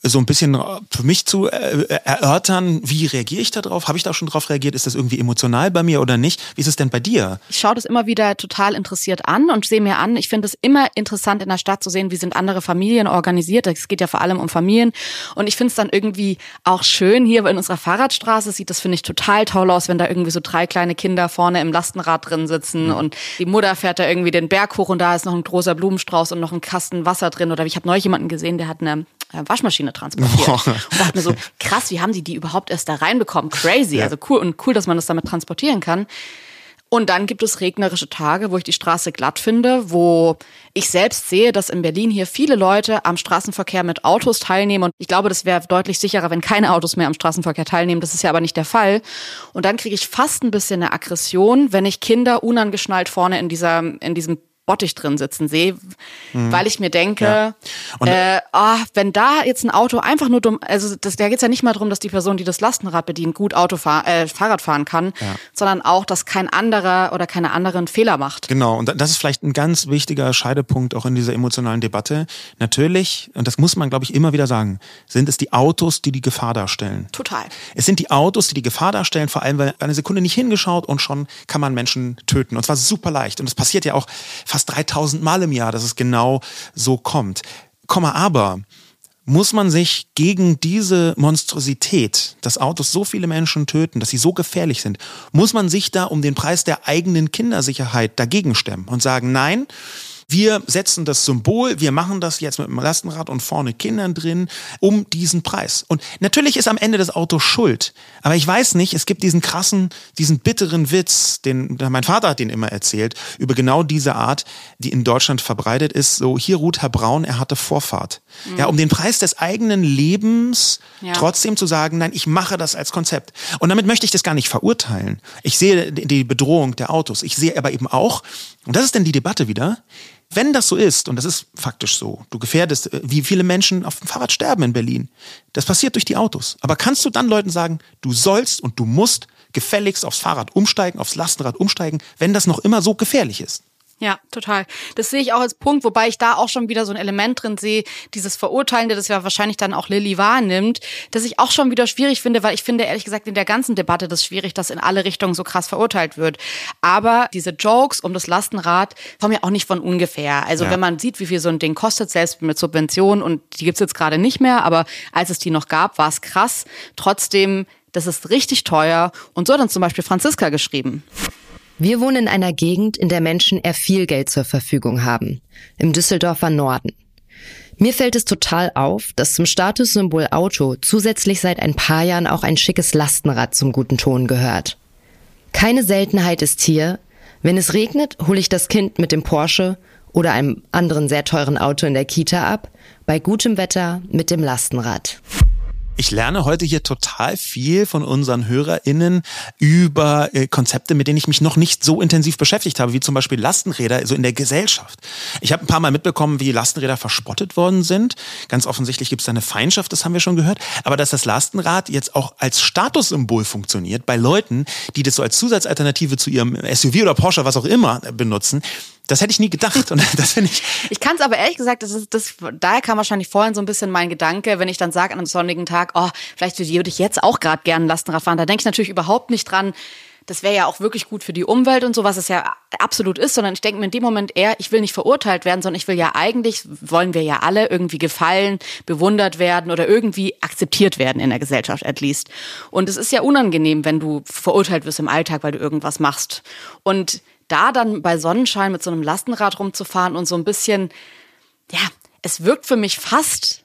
so ein bisschen für mich zu äh, erörtern, wie reagiere ich da drauf? Habe ich da schon drauf reagiert? Ist das irgendwie emotional bei mir oder nicht? Wie ist es denn bei dir? Ich schaue das immer wieder total interessiert an und sehe mir an, ich finde es immer interessant in der Stadt zu sehen, wie sind andere Familien organisiert. Es geht ja vor allem um Familien und ich finde es dann irgendwie auch schön, hier in unserer Fahrradstraße sieht das, finde ich, total toll aus, wenn da irgendwie so drei kleine Kinder vorne im Lastenrad drin sitzen mhm. und die Mutter fährt da irgendwie den Berg hoch und da ist noch ein großer Blumenstrauß und noch ein Kasten Wasser drin. Oder ich habe neulich jemanden gesehen, der hat eine Waschmaschine transportiert. Boah. Und dachte mir so, krass, wie haben die die überhaupt erst da reinbekommen? Crazy, ja. also cool und cool, dass man das damit transportieren kann. Und dann gibt es regnerische Tage, wo ich die Straße glatt finde, wo ich selbst sehe, dass in Berlin hier viele Leute am Straßenverkehr mit Autos teilnehmen. Und ich glaube, das wäre deutlich sicherer, wenn keine Autos mehr am Straßenverkehr teilnehmen. Das ist ja aber nicht der Fall. Und dann kriege ich fast ein bisschen eine Aggression, wenn ich Kinder unangeschnallt vorne in dieser, in diesem Bottich drin sitzen sehe, mhm. weil ich mir denke, ja. Und, äh, oh, wenn da jetzt ein Auto einfach nur dumm, also das, da geht's ja nicht mal darum, dass die Person, die das Lastenrad bedient, gut Auto fahr, äh, Fahrrad fahren kann, ja. sondern auch, dass kein anderer oder keine anderen Fehler macht. Genau, und das ist vielleicht ein ganz wichtiger Scheidepunkt auch in dieser emotionalen Debatte. Natürlich, und das muss man, glaube ich, immer wieder sagen, sind es die Autos, die die Gefahr darstellen. Total. Es sind die Autos, die die Gefahr darstellen, vor allem, weil eine Sekunde nicht hingeschaut und schon kann man Menschen töten. Und zwar super leicht. Und das passiert ja auch fast dreitausend Mal im Jahr, dass es genau so kommt. Komma, aber muss man sich gegen diese Monstrosität, dass Autos so viele Menschen töten, dass sie so gefährlich sind, muss man sich da um den Preis der eigenen Kindersicherheit dagegen stemmen und sagen, nein, wir setzen das Symbol, wir machen das jetzt mit dem Lastenrad und vorne Kindern drin, um diesen Preis. Und natürlich ist am Ende das Auto schuld. Aber ich weiß nicht, es gibt diesen krassen, diesen bitteren Witz, den mein Vater hat den immer erzählt, über genau diese Art, die in Deutschland verbreitet ist. So, hier ruht Herr Braun, er hatte Vorfahrt. Mhm. Ja, um den Preis des eigenen Lebens ja. trotzdem zu sagen, nein, ich mache das als Konzept. Und damit möchte ich das gar nicht verurteilen. Ich sehe die Bedrohung der Autos. Ich sehe aber eben auch, und das ist dann die Debatte wieder, wenn das so ist, und das ist faktisch so, du gefährdest, wie viele Menschen auf dem Fahrrad sterben in Berlin, das passiert durch die Autos. Aber kannst du dann Leuten sagen, du sollst und du musst gefälligst aufs Fahrrad umsteigen, aufs Lastenrad umsteigen, wenn das noch immer so gefährlich ist? Ja, total. Das sehe ich auch als Punkt, wobei ich da auch schon wieder so ein Element drin sehe, dieses Verurteilende, das ja wahrscheinlich dann auch Lilly wahrnimmt, das ich auch schon wieder schwierig finde, weil ich finde ehrlich gesagt in der ganzen Debatte das schwierig, dass in alle Richtungen so krass verurteilt wird. Aber diese Jokes um das Lastenrad kommen ja auch nicht von ungefähr. Also ja. wenn man sieht, wie viel so ein Ding kostet, selbst mit Subventionen, und die gibt's jetzt gerade nicht mehr, aber als es die noch gab, war es krass. Trotzdem, das ist richtig teuer. Und so hat dann zum Beispiel Franziska geschrieben. Wir wohnen in einer Gegend, in der Menschen eher viel Geld zur Verfügung haben, im Düsseldorfer Norden. Mir fällt es total auf, dass zum Statussymbol Auto zusätzlich seit ein paar Jahren auch ein schickes Lastenrad zum guten Ton gehört. Keine Seltenheit ist hier, wenn es regnet, hole ich das Kind mit dem Porsche oder einem anderen sehr teuren Auto in der Kita ab, bei gutem Wetter mit dem Lastenrad. Ich lerne heute hier total viel von unseren HörerInnen über äh, Konzepte, mit denen ich mich noch nicht so intensiv beschäftigt habe, wie zum Beispiel Lastenräder, so in der Gesellschaft. Ich habe ein paar Mal mitbekommen, wie Lastenräder verspottet worden sind. Ganz offensichtlich gibt es da eine Feindschaft, das haben wir schon gehört. Aber dass das Lastenrad jetzt auch als Statussymbol funktioniert bei Leuten, die das so als Zusatzalternative zu ihrem S U V oder Porsche, was auch immer, benutzen, das hätte ich nie gedacht. Und das finde ich. Ich kann es aber ehrlich gesagt, das ist, das, daher kam wahrscheinlich vorhin so ein bisschen mein Gedanke, wenn ich dann sage an einem sonnigen Tag, oh, vielleicht würde ich jetzt auch gerade gerne ein Lastenrad fahren. Da denke ich natürlich überhaupt nicht dran, das wäre ja auch wirklich gut für die Umwelt und so, was es ja absolut ist, sondern ich denke mir in dem Moment eher, ich will nicht verurteilt werden, sondern ich will ja eigentlich, wollen wir ja alle irgendwie gefallen, bewundert werden oder irgendwie akzeptiert werden in der Gesellschaft at least. Und es ist ja unangenehm, wenn du verurteilt wirst im Alltag, weil du irgendwas machst. Und da dann bei Sonnenschein mit so einem Lastenrad rumzufahren und so ein bisschen, ja, es wirkt für mich fast,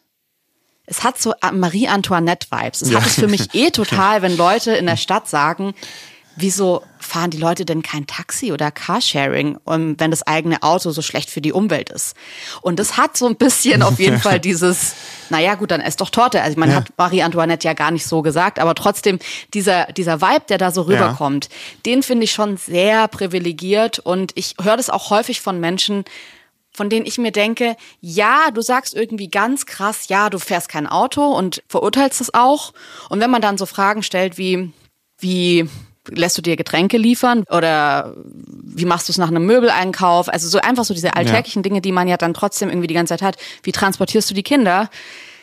es hat so Marie-Antoinette-Vibes. Es ja. hat es für mich eh total, wenn Leute in der Stadt sagen, wieso fahren die Leute denn kein Taxi oder Carsharing, wenn das eigene Auto so schlecht für die Umwelt ist? Und das hat so ein bisschen auf jeden Fall dieses, naja gut, dann ess doch Torte. Also man ja. hat Marie-Antoinette ja gar nicht so gesagt, aber trotzdem dieser dieser Vibe, der da so rüberkommt, ja. den finde ich schon sehr privilegiert. Und ich höre das auch häufig von Menschen, von denen ich mir denke, ja, du sagst irgendwie ganz krass, ja, du fährst kein Auto und verurteilst es auch. Und wenn man dann so Fragen stellt wie, wie lässt du dir Getränke liefern oder wie machst du es nach einem Möbeleinkauf? Also so einfach so diese alltäglichen ja. Dinge, die man ja dann trotzdem irgendwie die ganze Zeit hat. Wie transportierst du die Kinder?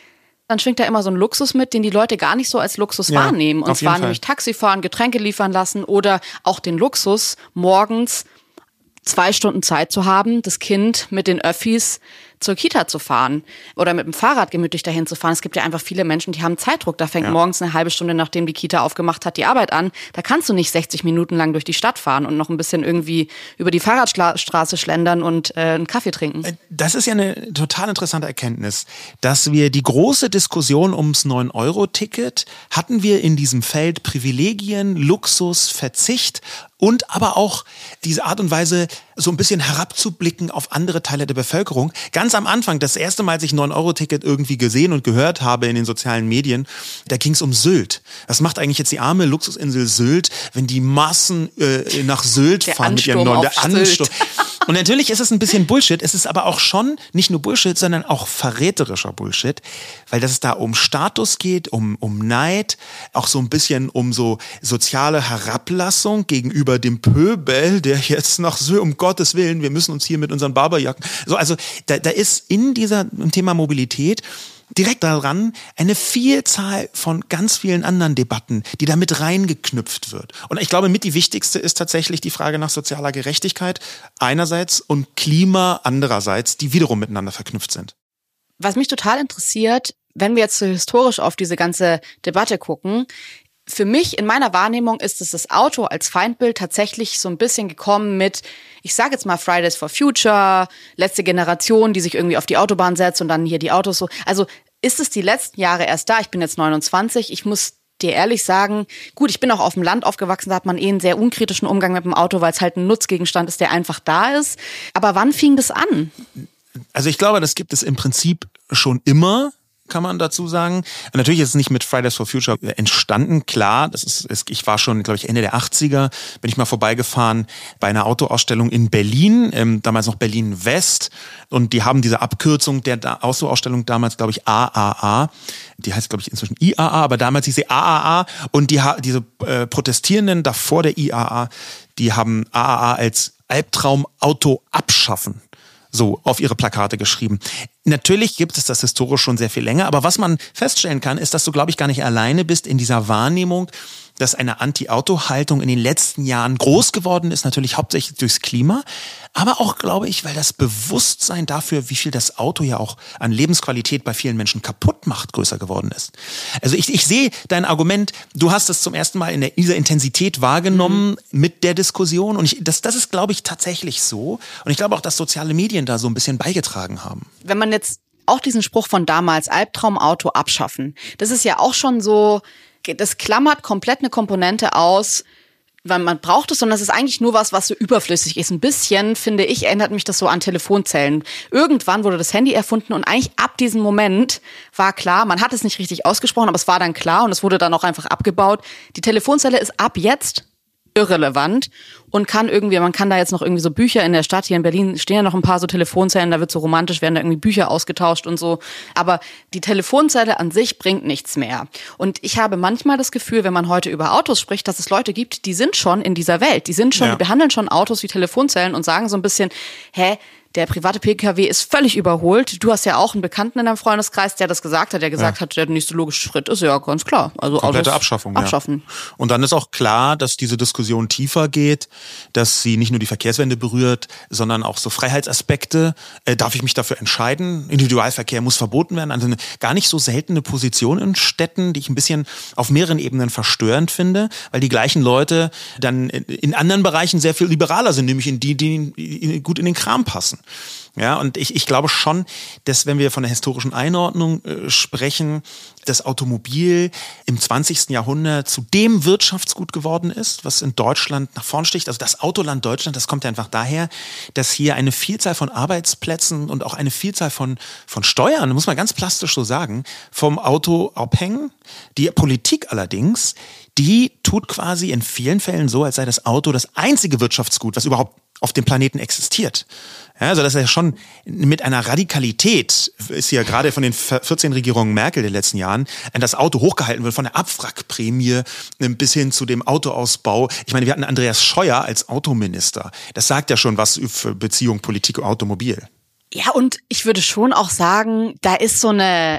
dann schwingt da immer so ein Luxus mit, den die Leute gar nicht so als Luxus ja, wahrnehmen. Und zwar nämlich Taxi fahren, Getränke liefern lassen oder auch den Luxus, morgens zwei Stunden Zeit zu haben, das Kind mit den Öffis zur Kita zu fahren oder mit dem Fahrrad gemütlich dahin zu fahren. Es gibt ja einfach viele Menschen, die haben Zeitdruck. Da fängt ja. morgens eine halbe Stunde, nachdem die Kita aufgemacht hat, die Arbeit an. Da kannst du nicht sechzig Minuten lang durch die Stadt fahren und noch ein bisschen irgendwie über die Fahrradstraße schlendern und äh, einen Kaffee trinken. Das ist ja eine total interessante Erkenntnis, dass wir die große Diskussion ums neun Euro Ticket hatten wir in diesem Feld Privilegien, Luxus, Verzicht und aber auch diese Art und Weise, so ein bisschen herabzublicken auf andere Teile der Bevölkerung. Ganz am Anfang, das erste Mal, als ich neun Euro Ticket irgendwie gesehen und gehört habe in den sozialen Medien, da ging es um Sylt. Was macht eigentlich jetzt die arme Luxusinsel Sylt, wenn die Massen äh, nach Sylt der fahren Ansturm mit ihren neuen der Ansturm. Und natürlich ist es ein bisschen Bullshit. Es ist aber auch schon nicht nur Bullshit, sondern auch verräterischer Bullshit, weil das es da um Status geht, um, um Neid, auch so ein bisschen um so soziale Herablassung gegenüber dem Pöbel, der jetzt nach Sylt, um Gottes Willen, wir müssen uns hier mit unseren Barberjacken, so, also da, da ist in dieser im Thema Mobilität direkt daran eine Vielzahl von ganz vielen anderen Debatten, die da mit reingeknüpft wird. Und ich glaube, mit die wichtigste ist tatsächlich die Frage nach sozialer Gerechtigkeit einerseits und Klima andererseits, die wiederum miteinander verknüpft sind. Was mich total interessiert, wenn wir jetzt so historisch auf diese ganze Debatte gucken, für mich, in meiner Wahrnehmung, ist es das Auto als Feindbild tatsächlich so ein bisschen gekommen mit, ich sage jetzt mal Fridays for Future, letzte Generation, die sich irgendwie auf die Autobahn setzt und dann hier die Autos so. Also ist es die letzten Jahre erst da? Ich bin jetzt neunundzwanzig, ich muss dir ehrlich sagen, gut, ich bin auch auf dem Land aufgewachsen, da hat man eh einen sehr unkritischen Umgang mit dem Auto, weil es halt ein Nutzgegenstand ist, der einfach da ist. Aber wann fing das an? Also ich glaube, das gibt es im Prinzip schon immer, kann man dazu sagen. Natürlich ist es nicht mit Fridays for Future entstanden, klar. Das ist, ich war schon, glaube ich, Ende der achtziger, bin ich mal vorbeigefahren bei einer Autoausstellung in Berlin, ähm, damals noch Berlin West. Und die haben diese Abkürzung der Autoausstellung damals, glaube ich, A A A. Die heißt, glaube ich, inzwischen I A A, aber damals hieß sie A A A. Und die diese äh, Protestierenden davor der I A A, die haben A A A als Albtraumauto abschaffen so auf ihre Plakate geschrieben. Natürlich gibt es das historisch schon sehr viel länger, aber was man feststellen kann, ist, dass du, glaube ich, gar nicht alleine bist in dieser Wahrnehmung, dass eine Anti-Auto-Haltung in den letzten Jahren groß geworden ist, natürlich hauptsächlich durchs Klima, aber auch, glaube ich, weil das Bewusstsein dafür, wie viel das Auto ja auch an Lebensqualität bei vielen Menschen kaputt macht, größer geworden ist. Also ich, ich sehe dein Argument, du hast es zum ersten Mal in der, dieser Intensität wahrgenommen mhm. mit der Diskussion und ich, das, das ist, glaube ich, tatsächlich so und ich glaube auch, dass soziale Medien da so ein bisschen beigetragen haben. Wenn man jetzt auch diesen Spruch von damals, Albtraumauto abschaffen, das ist ja auch schon so, das klammert komplett eine Komponente aus, weil man braucht es, sondern es ist eigentlich nur was, was so überflüssig ist. Ein bisschen, finde ich, erinnert mich das so an Telefonzellen. Irgendwann wurde das Handy erfunden und eigentlich ab diesem Moment war klar, man hat es nicht richtig ausgesprochen, aber es war dann klar und es wurde dann auch einfach abgebaut. Die Telefonzelle ist ab jetzt irrelevant und kann irgendwie, man kann da jetzt noch irgendwie so Bücher in der Stadt, hier in Berlin stehen ja noch ein paar so Telefonzellen, da wird so romantisch, werden da irgendwie Bücher ausgetauscht und so, aber die Telefonzelle an sich bringt nichts mehr. Und ich habe manchmal das Gefühl, wenn man heute über Autos spricht, dass es Leute gibt, die sind schon in dieser Welt, die sind schon, ja. die behandeln schon Autos wie Telefonzellen und sagen so ein bisschen, hä, der private P K W ist völlig überholt. Du hast ja auch einen Bekannten in deinem Freundeskreis, der das gesagt hat, der gesagt ja. hat, der nächste logische Schritt ist ja ganz klar. Also komplette Abschaffung. Abschaffen. Ja. Und dann ist auch klar, dass diese Diskussion tiefer geht, dass sie nicht nur die Verkehrswende berührt, sondern auch so Freiheitsaspekte. Äh, darf ich mich dafür entscheiden? Individualverkehr muss verboten werden. Also eine gar nicht so seltene Position in Städten, die ich ein bisschen auf mehreren Ebenen verstörend finde, weil die gleichen Leute dann in anderen Bereichen sehr viel liberaler sind, nämlich in die, die gut in den Kram passen. Ja, und ich, ich glaube schon, dass wenn wir von der historischen Einordnung äh, sprechen, das Automobil im zwanzigsten Jahrhundert zu dem Wirtschaftsgut geworden ist, was in Deutschland nach vorn sticht. Also das Autoland Deutschland, das kommt ja einfach daher, dass hier eine Vielzahl von Arbeitsplätzen und auch eine Vielzahl von, von Steuern, muss man ganz plastisch so sagen, vom Auto abhängen. Die Politik allerdings, die tut quasi in vielen Fällen so, als sei das Auto das einzige Wirtschaftsgut, was überhaupt auf dem Planeten existiert. Ja, also das ist ja schon mit einer Radikalität, ist ja gerade von den vierzehn Regierungen Merkel der letzten Jahren, das Auto hochgehalten wird, von der Abwrackprämie bis hin zu dem Autoausbau. Ich meine, wir hatten Andreas Scheuer als Autominister. Das sagt ja schon was für Beziehung Politik und Automobil. Ja, und ich würde schon auch sagen, da ist so eine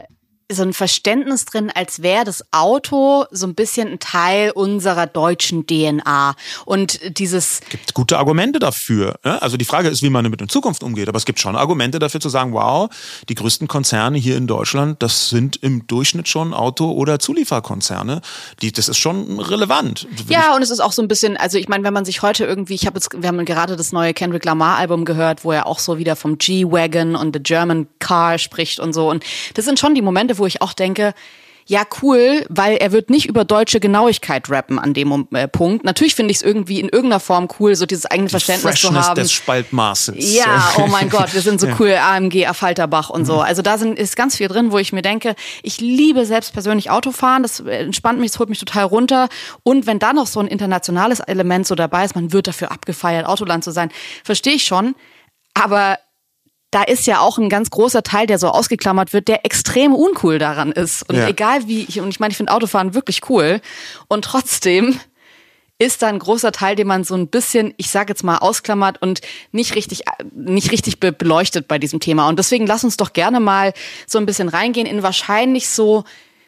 so ein Verständnis drin, als wäre das Auto so ein bisschen ein Teil unserer deutschen D N A. Und dieses... Es gibt gute Argumente dafür. Also die Frage ist, wie man damit in Zukunft umgeht. Aber es gibt schon Argumente dafür zu sagen, wow, die größten Konzerne hier in Deutschland, das sind im Durchschnitt schon Auto- oder Zulieferkonzerne. Die, das ist schon relevant. Ja, und es ist auch so ein bisschen, also ich meine, wenn man sich heute irgendwie, ich habe jetzt, wir haben gerade das neue Kendrick Lamar Album gehört, wo er auch so wieder vom G-Wagon und the German Car spricht und so. Und das sind schon die Momente, wo ich auch denke, ja cool, weil er wird nicht über deutsche Genauigkeit rappen an dem äh, Punkt. Natürlich finde ich es irgendwie in irgendeiner Form cool, so dieses eigene die Verständnis zu haben. Des Spaltmaßes. Ja, oh mein Gott, wir sind so cool, A M G, Affalterbach und so. Also da sind, ist ganz viel drin, wo ich mir denke, ich liebe selbst persönlich Autofahren, das entspannt mich, das holt mich total runter. Und wenn da noch so ein internationales Element so dabei ist, man wird dafür abgefeiert, Autoland zu sein, verstehe ich schon. Aber da ist ja auch ein ganz großer Teil, der so ausgeklammert wird, der extrem uncool daran ist. Und ja. egal wie, ich, und ich meine, ich finde Autofahren wirklich cool. Und trotzdem ist da ein großer Teil, den man so ein bisschen, ich sage jetzt mal, ausklammert und nicht richtig, nicht richtig be- beleuchtet bei diesem Thema. Und deswegen lass uns doch gerne mal so ein bisschen reingehen in wahrscheinlich so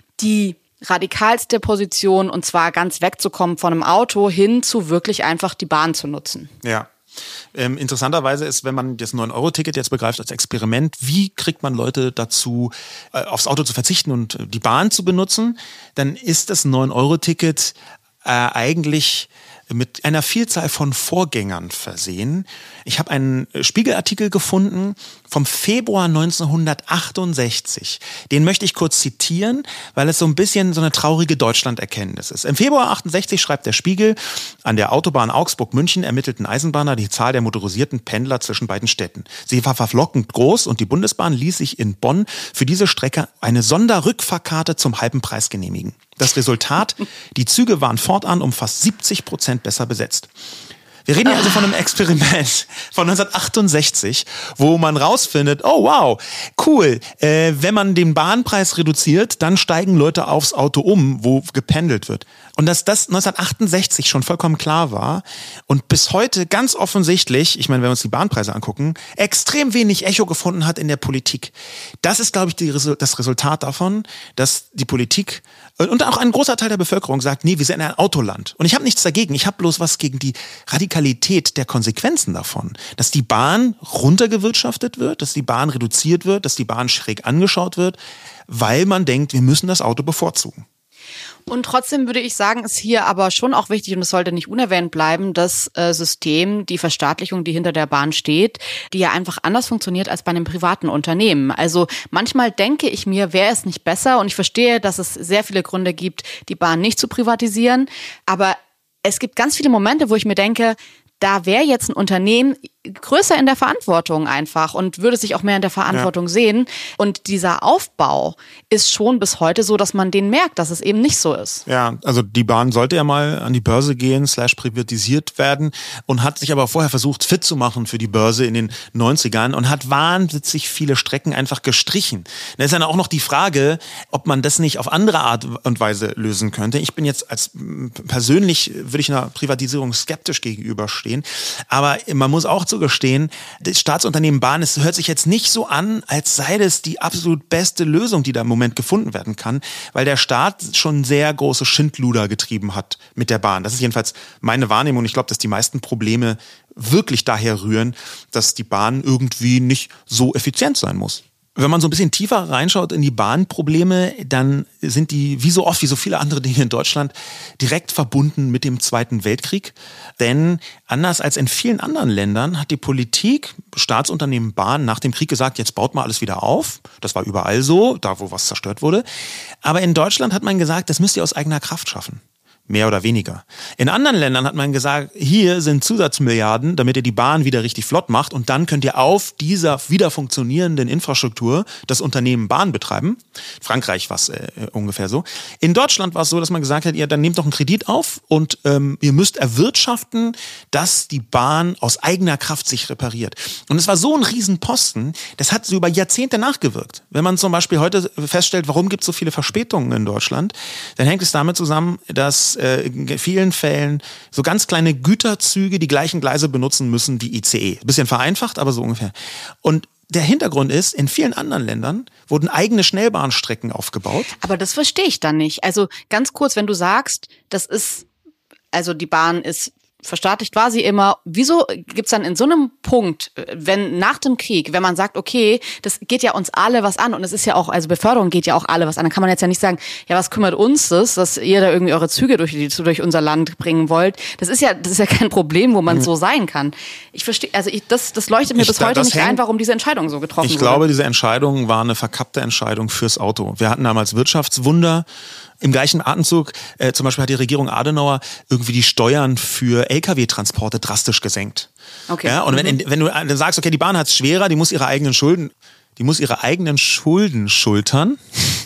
die radikalste Position, und zwar ganz wegzukommen von einem Auto hin zu wirklich einfach die Bahn zu nutzen. Ja. Ähm, interessanterweise ist, wenn man das neun Euro Ticket jetzt begreift als Experiment, wie kriegt man Leute dazu, äh, aufs Auto zu verzichten und äh, die Bahn zu benutzen, dann ist das neun Euro Ticket äh, eigentlich mit einer Vielzahl von Vorgängern versehen. Ich habe einen Spiegelartikel gefunden vom Februar neunzehnhundertachtundsechzig. Den möchte ich kurz zitieren, weil es so ein bisschen so eine traurige Deutschlanderkenntnis ist. Im Februar achtundsechzig schreibt der Spiegel, an der Autobahn Augsburg-München ermittelten Eisenbahner die Zahl der motorisierten Pendler zwischen beiden Städten. Sie war verlockend groß und die Bundesbahn ließ sich in Bonn für diese Strecke eine Sonderrückfahrkarte zum halben Preis genehmigen. Das Resultat, die Züge waren fortan um fast siebzig Prozent besser besetzt. Wir reden hier also von einem Experiment von neunzehnhundertachtundsechzig, wo man rausfindet, oh wow, cool, äh, wenn man den Bahnpreis reduziert, dann steigen Leute aufs Auto um, wo gependelt wird. Und dass das neunzehnhundertachtundsechzig schon vollkommen klar war und bis heute ganz offensichtlich, ich meine, wenn wir uns die Bahnpreise angucken, extrem wenig Echo gefunden hat in der Politik. Das ist, glaube ich, die, das Resultat davon, dass die Politik und auch ein großer Teil der Bevölkerung sagt, nee, wir sind ein Autoland. Und ich habe nichts dagegen, ich habe bloß was gegen die Radikalität der Konsequenzen davon. Dass die Bahn runtergewirtschaftet wird, dass die Bahn reduziert wird, dass die Bahn schräg angeschaut wird, weil man denkt, wir müssen das Auto bevorzugen. Und trotzdem würde ich sagen, ist hier aber schon auch wichtig, und es sollte nicht unerwähnt bleiben, das äh, System, die Verstaatlichung, die hinter der Bahn steht, die ja einfach anders funktioniert als bei einem privaten Unternehmen. Also manchmal denke ich mir, wäre es nicht besser, und ich verstehe, dass es sehr viele Gründe gibt, die Bahn nicht zu privatisieren, aber es gibt ganz viele Momente, wo ich mir denke, da wäre jetzt ein Unternehmen größer in der Verantwortung einfach und würde sich auch mehr in der Verantwortung ja. sehen. Und dieser Aufbau ist schon bis heute so, dass man den merkt, dass es eben nicht so ist. Ja, also die Bahn sollte ja mal an die Börse gehen, slash privatisiert werden, und hat sich aber vorher versucht, fit zu machen für die Börse in den neunzigern und hat wahnsinnig viele Strecken einfach gestrichen. Da ist dann auch noch die Frage, ob man das nicht auf andere Art und Weise lösen könnte. Ich bin jetzt als persönlich, würde ich einer Privatisierung skeptisch gegenüberstehen, aber man muss auch zugestehen, das Staatsunternehmen Bahn, es hört sich jetzt nicht so an, als sei das die absolut beste Lösung, die da im Moment gefunden werden kann, weil der Staat schon sehr große Schindluder getrieben hat mit der Bahn. Das ist jedenfalls meine Wahrnehmung. Ich glaube, dass die meisten Probleme wirklich daher rühren, dass die Bahn irgendwie nicht so effizient sein muss. Wenn man so ein bisschen tiefer reinschaut in die Bahnprobleme, dann sind die, wie so oft, wie so viele andere Dinge in Deutschland, direkt verbunden mit dem Zweiten Weltkrieg. Denn anders als in vielen anderen Ländern hat die Politik, Staatsunternehmen Bahn, nach dem Krieg gesagt, jetzt baut mal alles wieder auf. Das war überall so, da wo was zerstört wurde. Aber in Deutschland hat man gesagt, das müsst ihr aus eigener Kraft schaffen. Mehr oder weniger. In anderen Ländern hat man gesagt, hier sind Zusatzmilliarden, damit ihr die Bahn wieder richtig flott macht, und dann könnt ihr auf dieser wieder funktionierenden Infrastruktur das Unternehmen Bahn betreiben. Frankreich war es äh, ungefähr so. In Deutschland war es so, dass man gesagt hat, ihr dann nehmt doch einen Kredit auf und ähm, ihr müsst erwirtschaften, dass die Bahn aus eigener Kraft sich repariert. Und es war so ein Riesenposten, das hat so über Jahrzehnte nachgewirkt. Wenn man zum Beispiel heute feststellt, warum gibt es so viele Verspätungen in Deutschland, dann hängt es damit zusammen, dass in vielen Fällen so ganz kleine Güterzüge die gleichen Gleise benutzen müssen wie I C E. Bisschen vereinfacht, aber so ungefähr. Und Der Hintergrund ist, in vielen anderen Ländern wurden eigene Schnellbahnstrecken aufgebaut. Aber das verstehe ich dann nicht. Also ganz kurz, wenn du sagst, das ist, also die Bahn ist verstaatlicht war sie immer. Wieso gibt's dann in so einem Punkt, wenn nach dem Krieg, wenn man sagt, okay, das geht ja uns alle was an und es ist ja auch, also Beförderung geht ja auch alle was an, dann kann man jetzt ja nicht sagen, ja, was kümmert uns das, dass ihr da irgendwie eure Züge durch, die, durch unser Land bringen wollt. Das ist ja, das ist ja kein Problem, wo man mhm. so sein kann. Ich verstehe, also ich, das, das leuchtet mir ich, bis heute nicht hängt, ein, warum diese Entscheidung so getroffen ich wurde. Ich glaube, diese Entscheidung war eine verkappte Entscheidung fürs Auto. Wir hatten damals Wirtschaftswunder. Im gleichen Atemzug, äh, zum Beispiel hat die Regierung Adenauer irgendwie die Steuern für L K W-Transporte drastisch gesenkt. Okay. Ja, und mhm. wenn, wenn du dann sagst, okay, die Bahn hat's schwerer, die muss ihre eigenen Schulden, die muss ihre eigenen Schulden schultern.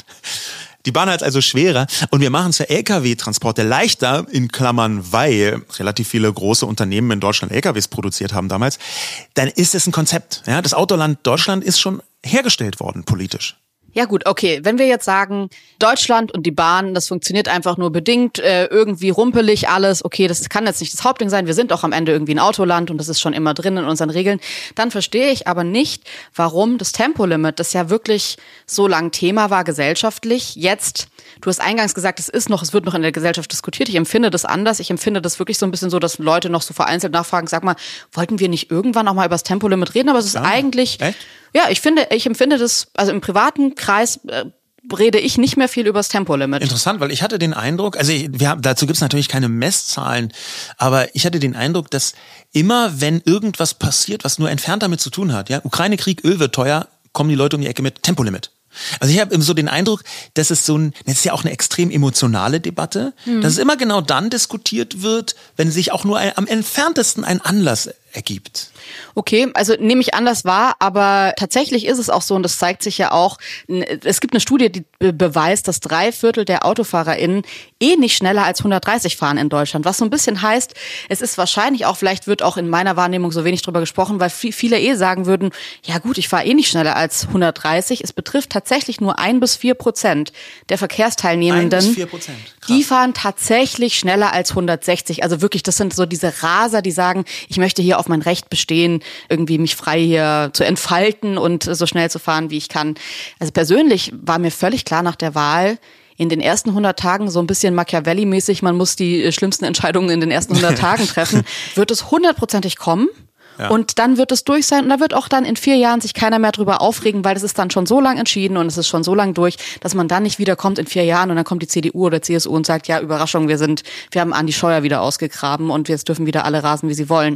Die Bahn hat es also schwerer und wir machen es für L K W-Transporte leichter, in Klammern, weil relativ viele große Unternehmen in Deutschland L K Ws produziert haben damals, dann ist es ein Konzept. Ja, das Autoland Deutschland ist schon hergestellt worden politisch. Ja gut, okay, wenn wir jetzt sagen, Deutschland und die Bahn, das funktioniert einfach nur bedingt, äh, irgendwie rumpelig alles, okay, das kann jetzt nicht das Hauptding sein, wir sind auch am Ende irgendwie ein Autoland und das ist schon immer drin in unseren Regeln, dann verstehe ich aber nicht, warum das Tempolimit, das ja wirklich so lang Thema war gesellschaftlich, jetzt, du hast eingangs gesagt, es ist noch, es wird noch in der Gesellschaft diskutiert, ich empfinde das anders, ich empfinde das wirklich so ein bisschen so, dass Leute noch so vereinzelt nachfragen, sag mal, wollten wir nicht irgendwann auch mal über das Tempolimit reden, aber es ist ja eigentlich... Echt? Ja, ich finde, ich empfinde das, also im privaten Kreis äh, rede ich nicht mehr viel über das Tempolimit. Interessant, weil ich hatte den Eindruck, also ich, wir haben, dazu gibt's natürlich keine Messzahlen, aber ich hatte den Eindruck, dass immer, wenn irgendwas passiert, was nur entfernt damit zu tun hat, ja, Ukraine-Krieg, Öl wird teuer, kommen die Leute um die Ecke mit Tempolimit. Also ich habe so den Eindruck, dass es so ein, das ist ja auch eine extrem emotionale Debatte, hm. dass es immer genau dann diskutiert wird, wenn sich auch nur ein, am entferntesten ein Anlass ergibt. Okay, also nehme ich anders wahr, aber tatsächlich ist es auch so und das zeigt sich ja auch, es gibt eine Studie, die be- beweist, dass drei Viertel der AutofahrerInnen eh nicht schneller als hundertdreißig fahren in Deutschland, was so ein bisschen heißt, es ist wahrscheinlich auch, vielleicht wird auch in meiner Wahrnehmung so wenig drüber gesprochen, weil f- viele eh sagen würden, ja gut, ich fahre eh nicht schneller als hundertdreißig, es betrifft tatsächlich nur ein bis vier Prozent der Verkehrsteilnehmenden, ein bis vier Prozent. Die fahren tatsächlich schneller als hundertsechzig, also wirklich, das sind so diese Raser, die sagen, ich möchte hier auf mein Recht bestehen, irgendwie mich frei hier zu entfalten und so schnell zu fahren, wie ich kann. Also persönlich war mir völlig klar nach der Wahl, in den ersten hundert Tagen so ein bisschen Machiavelli-mäßig, man muss die schlimmsten Entscheidungen in den ersten hundert Tagen treffen, wird es hundertprozentig kommen. Ja. Und dann wird es durch sein und da wird auch dann in vier Jahren sich keiner mehr drüber aufregen, weil das ist dann schon so lang entschieden und es ist schon so lang durch, dass man dann nicht wieder kommt in vier Jahren und dann kommt die C D U oder C S U und sagt, ja, Überraschung, wir sind, wir haben Andi Scheuer wieder ausgegraben und jetzt dürfen wieder alle rasen, wie sie wollen.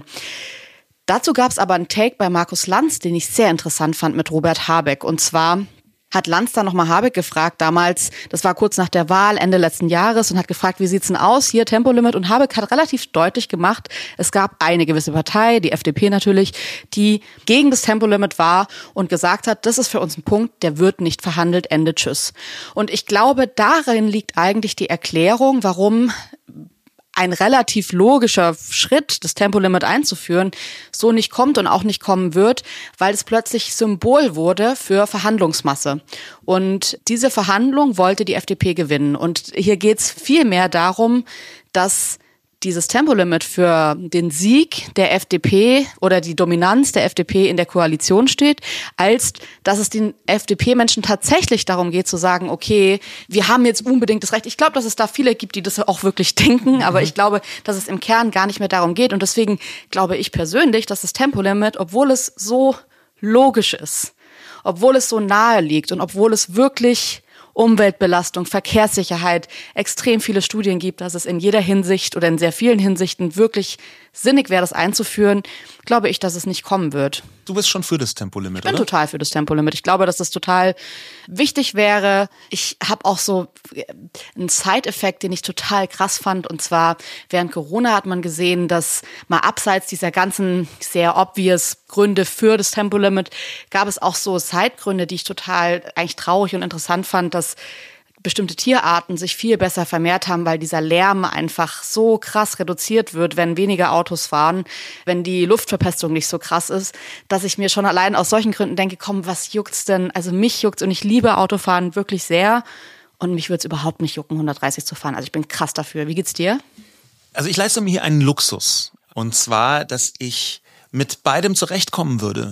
Dazu gab es aber einen Take bei Markus Lanz, den ich sehr interessant fand mit Robert Habeck. Und zwar hat Lanz dann nochmal Habeck gefragt, damals, das war kurz nach der Wahl, Ende letzten Jahres, und hat gefragt, wie sieht's denn aus, hier Tempolimit. Und Habeck hat relativ deutlich gemacht, es gab eine gewisse Partei, die F D P natürlich, die gegen das Tempolimit war und gesagt hat, das ist für uns ein Punkt, der wird nicht verhandelt, Ende, tschüss. Und ich glaube, darin liegt eigentlich die Erklärung, warum ein relativ logischer Schritt, das Tempolimit einzuführen, so nicht kommt und auch nicht kommen wird, weil es plötzlich Symbol wurde für Verhandlungsmasse. Und diese Verhandlung wollte die F D P gewinnen. Und hier geht's viel mehr darum, dass dieses Tempolimit für den Sieg der F D P oder die Dominanz der F D P in der Koalition steht, als dass es den F D P-Menschen tatsächlich darum geht zu sagen, okay, wir haben jetzt unbedingt das Recht. Ich glaube, dass es da viele gibt, die das auch wirklich denken, aber ich glaube, dass es im Kern gar nicht mehr darum geht. Und deswegen glaube ich persönlich, dass das Tempolimit, obwohl es so logisch ist, obwohl es so nahe liegt und obwohl es wirklich Umweltbelastung, Verkehrssicherheit, extrem viele Studien gibt, dass es in jeder Hinsicht oder in sehr vielen Hinsichten wirklich sinnig wäre, das einzuführen, glaube ich, dass es nicht kommen wird. Du bist schon für das Tempolimit, oder? Ich bin oder? total für das Tempolimit. Ich glaube, dass das total wichtig wäre. Ich habe auch so einen Side-Effekt, den ich total krass fand. Und zwar während Corona hat man gesehen, dass mal abseits dieser ganzen sehr obvious Gründe für das Tempolimit gab es auch so Side-Gründe, die ich total eigentlich traurig und interessant fand, dass bestimmte Tierarten sich viel besser vermehrt haben, weil dieser Lärm einfach so krass reduziert wird, wenn weniger Autos fahren, wenn die Luftverpestung nicht so krass ist, dass ich mir schon allein aus solchen Gründen denke, komm, was juckt's denn? Also mich juckt's und ich liebe Autofahren wirklich sehr und mich würde es überhaupt nicht jucken, hundertdreißig zu fahren. Also ich bin krass dafür. Wie geht's dir? Also ich leiste mir hier einen Luxus und zwar, dass ich mit beidem zurechtkommen würde.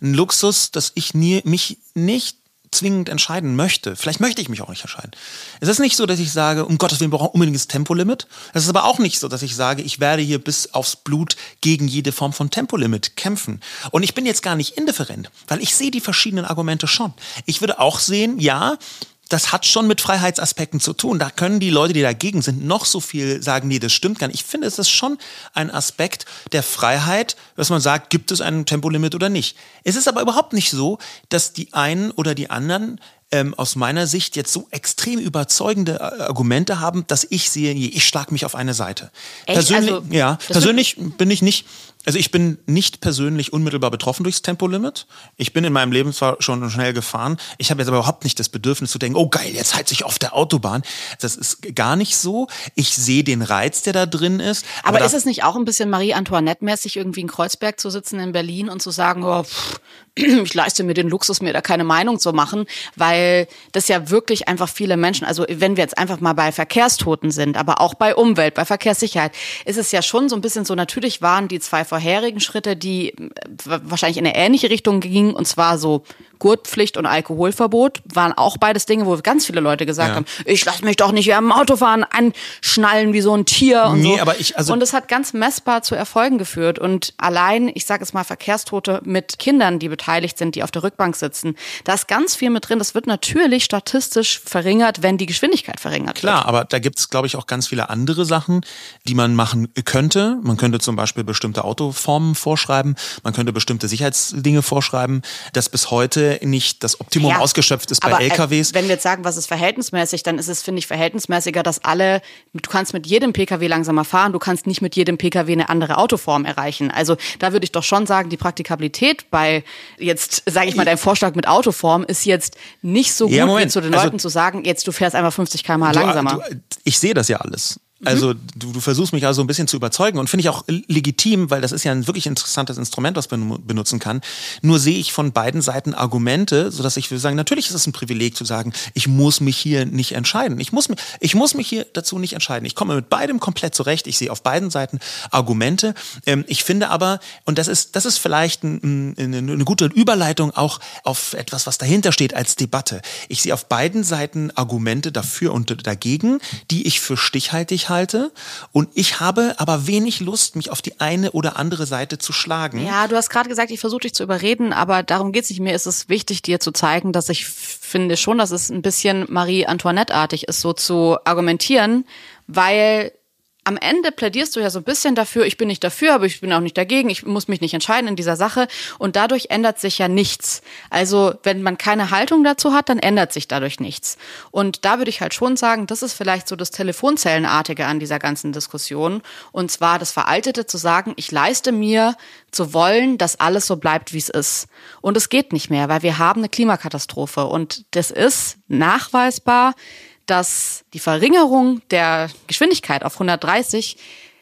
ein Luxus, dass ich nie, mich nicht zwingend entscheiden möchte. Vielleicht möchte ich mich auch nicht entscheiden. Es ist nicht so, dass ich sage, um Gottes Willen, wir brauchen unbedingt das Tempolimit. Es ist aber auch nicht so, dass ich sage, ich werde hier bis aufs Blut gegen jede Form von Tempolimit kämpfen. Und ich bin jetzt gar nicht indifferent, weil ich sehe die verschiedenen Argumente schon. Ich würde auch sehen, ja, das hat schon mit Freiheitsaspekten zu tun. Da können die Leute, die dagegen sind, noch so viel sagen, nee, das stimmt gar nicht. Ich finde, es ist schon ein Aspekt der Freiheit, dass man sagt, gibt es ein Tempolimit oder nicht. Es ist aber überhaupt nicht so, dass die einen oder die anderen ähm, aus meiner Sicht jetzt so extrem überzeugende Argumente haben, dass ich sehe, ich schlage mich auf eine Seite. Echt? Persönlich, Also, ja, persönlich bin ich nicht... Also ich bin nicht persönlich unmittelbar betroffen durchs Tempolimit. Ich bin in meinem Leben zwar schon schnell gefahren, ich habe jetzt aber überhaupt nicht das Bedürfnis zu denken, oh geil, jetzt heiz ich auf der Autobahn. Das ist gar nicht so. Ich sehe den Reiz, der da drin ist. Aber, aber ist da, es nicht auch ein bisschen Marie-Antoinette-mäßig, irgendwie in Kreuzberg zu sitzen in Berlin und zu sagen, oh, pff, ich leiste mir den Luxus, mir da keine Meinung zu machen, weil das ja wirklich einfach viele Menschen, also wenn wir jetzt einfach mal bei Verkehrstoten sind, aber auch bei Umwelt, bei Verkehrssicherheit, ist es ja schon so ein bisschen so, natürlich waren die zwei vorherigen Schritte, die wahrscheinlich in eine ähnliche Richtung gingen, und zwar so Gurtpflicht und Alkoholverbot, waren auch beides Dinge, wo ganz viele Leute gesagt ja. haben, ich lasse mich doch nicht während dem Autofahren anschnallen wie so ein Tier und nee, so. Aber ich, also und es hat ganz messbar zu Erfolgen geführt. Und allein, ich sage jetzt mal, Verkehrstote mit Kindern, die beteiligt sind, die auf der Rückbank sitzen, da ist ganz viel mit drin. Das wird natürlich statistisch verringert, wenn die Geschwindigkeit verringert Klar, wird. aber da gibt es, glaube ich, auch ganz viele andere Sachen, die man machen könnte. Man könnte zum Beispiel bestimmte Autoformen vorschreiben, man könnte bestimmte Sicherheitsdinge vorschreiben, dass bis heute nicht das Optimum ja, ausgeschöpft ist bei aber, L K Ws. Äh, wenn wir jetzt sagen, was ist verhältnismäßig, dann ist es, finde ich, verhältnismäßiger, dass alle, du kannst mit jedem P K W langsamer fahren, du kannst nicht mit jedem P K W eine andere Autoform erreichen. Also da würde ich doch schon sagen, die Praktikabilität bei jetzt, sage ich mal, dein Vorschlag mit Autoform ist jetzt nicht so gut, ja, wie zu den Leuten also, zu sagen, jetzt du fährst einfach fünfzig Kilometer pro Stunde langsamer. Du, ich sehe das ja alles. Also du, du versuchst mich also ein bisschen zu überzeugen und finde ich auch legitim, weil das ist ja ein wirklich interessantes Instrument, was man benutzen kann. Nur sehe ich von beiden Seiten Argumente, sodass ich würde sagen, natürlich ist es ein Privileg zu sagen, ich muss mich hier nicht entscheiden. Ich muss mich, ich muss mich hier dazu nicht entscheiden. Ich komme mit beidem komplett zurecht. Ich sehe auf beiden Seiten Argumente. Ähm, ich finde aber, und das ist, das ist vielleicht ein, eine, eine gute Überleitung auch auf etwas, was dahinter steht als Debatte. Ich sehe auf beiden Seiten Argumente dafür und dagegen, die ich für stichhaltig halte, und ich habe aber wenig Lust, mich auf die eine oder andere Seite zu schlagen. Ja, du hast gerade gesagt, ich versuche dich zu überreden, aber darum geht's nicht. Mir ist es wichtig, dir zu zeigen, dass ich finde schon, dass es ein bisschen Marie-Antoinette-artig ist, so zu argumentieren, weil am Ende plädierst du ja so ein bisschen dafür, ich bin nicht dafür, aber ich bin auch nicht dagegen, ich muss mich nicht entscheiden in dieser Sache, und dadurch ändert sich ja nichts. Also wenn man keine Haltung dazu hat, dann ändert sich dadurch nichts. Und da würde ich halt schon sagen, das ist vielleicht so das Telefonzellenartige an dieser ganzen Diskussion, und zwar das Veraltete zu sagen, ich leiste mir zu wollen, dass alles so bleibt, wie es ist. Und es geht nicht mehr, weil wir haben eine Klimakatastrophe, und das ist nachweisbar, dass die Verringerung der Geschwindigkeit auf hundertdreißig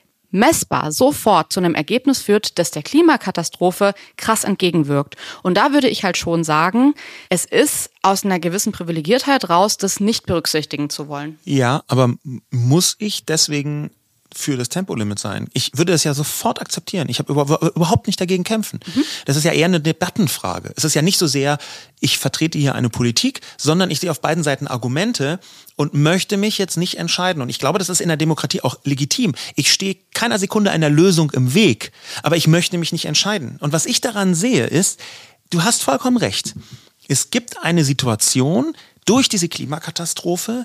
messbar sofort zu einem Ergebnis führt, das der Klimakatastrophe krass entgegenwirkt. Und da würde ich halt schon sagen, es ist aus einer gewissen Privilegiertheit raus, das nicht berücksichtigen zu wollen. Ja, aber muss ich deswegen für das Tempolimit sein? Ich würde das ja sofort akzeptieren. Ich habe über, überhaupt nicht dagegen kämpfen. Mhm. Das ist ja eher eine Debattenfrage. Es ist ja nicht so sehr, ich vertrete hier eine Politik, sondern ich sehe auf beiden Seiten Argumente und möchte mich jetzt nicht entscheiden. Und ich glaube, das ist in der Demokratie auch legitim. Ich stehe keiner Sekunde einer Lösung im Weg, aber ich möchte mich nicht entscheiden. Und was ich daran sehe ist, du hast vollkommen recht. Es gibt eine Situation durch diese Klimakatastrophe,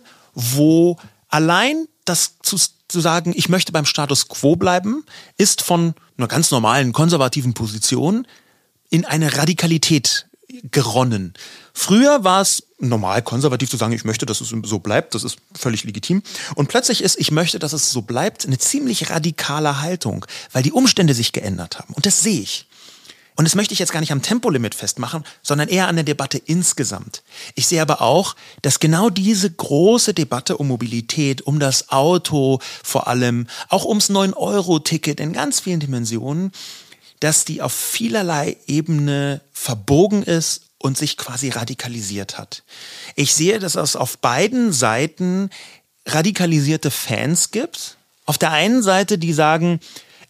wo allein das zu, zu sagen, ich möchte beim Status quo bleiben, ist von einer ganz normalen konservativen Position in eine Radikalität geronnen. Früher war es normal konservativ zu sagen, ich möchte, dass es so bleibt, das ist völlig legitim. Und plötzlich ist, ich möchte, dass es so bleibt, eine ziemlich radikale Haltung, weil die Umstände sich geändert haben. Und das sehe ich. Und das möchte ich jetzt gar nicht am Tempolimit festmachen, sondern eher an der Debatte insgesamt. Ich sehe aber auch, dass genau diese große Debatte um Mobilität, um das Auto vor allem, auch ums neun Euro Ticket in ganz vielen Dimensionen, dass die auf vielerlei Ebene verbogen ist und sich quasi radikalisiert hat. Ich sehe, dass es auf beiden Seiten radikalisierte Fans gibt. Auf der einen Seite, die sagen,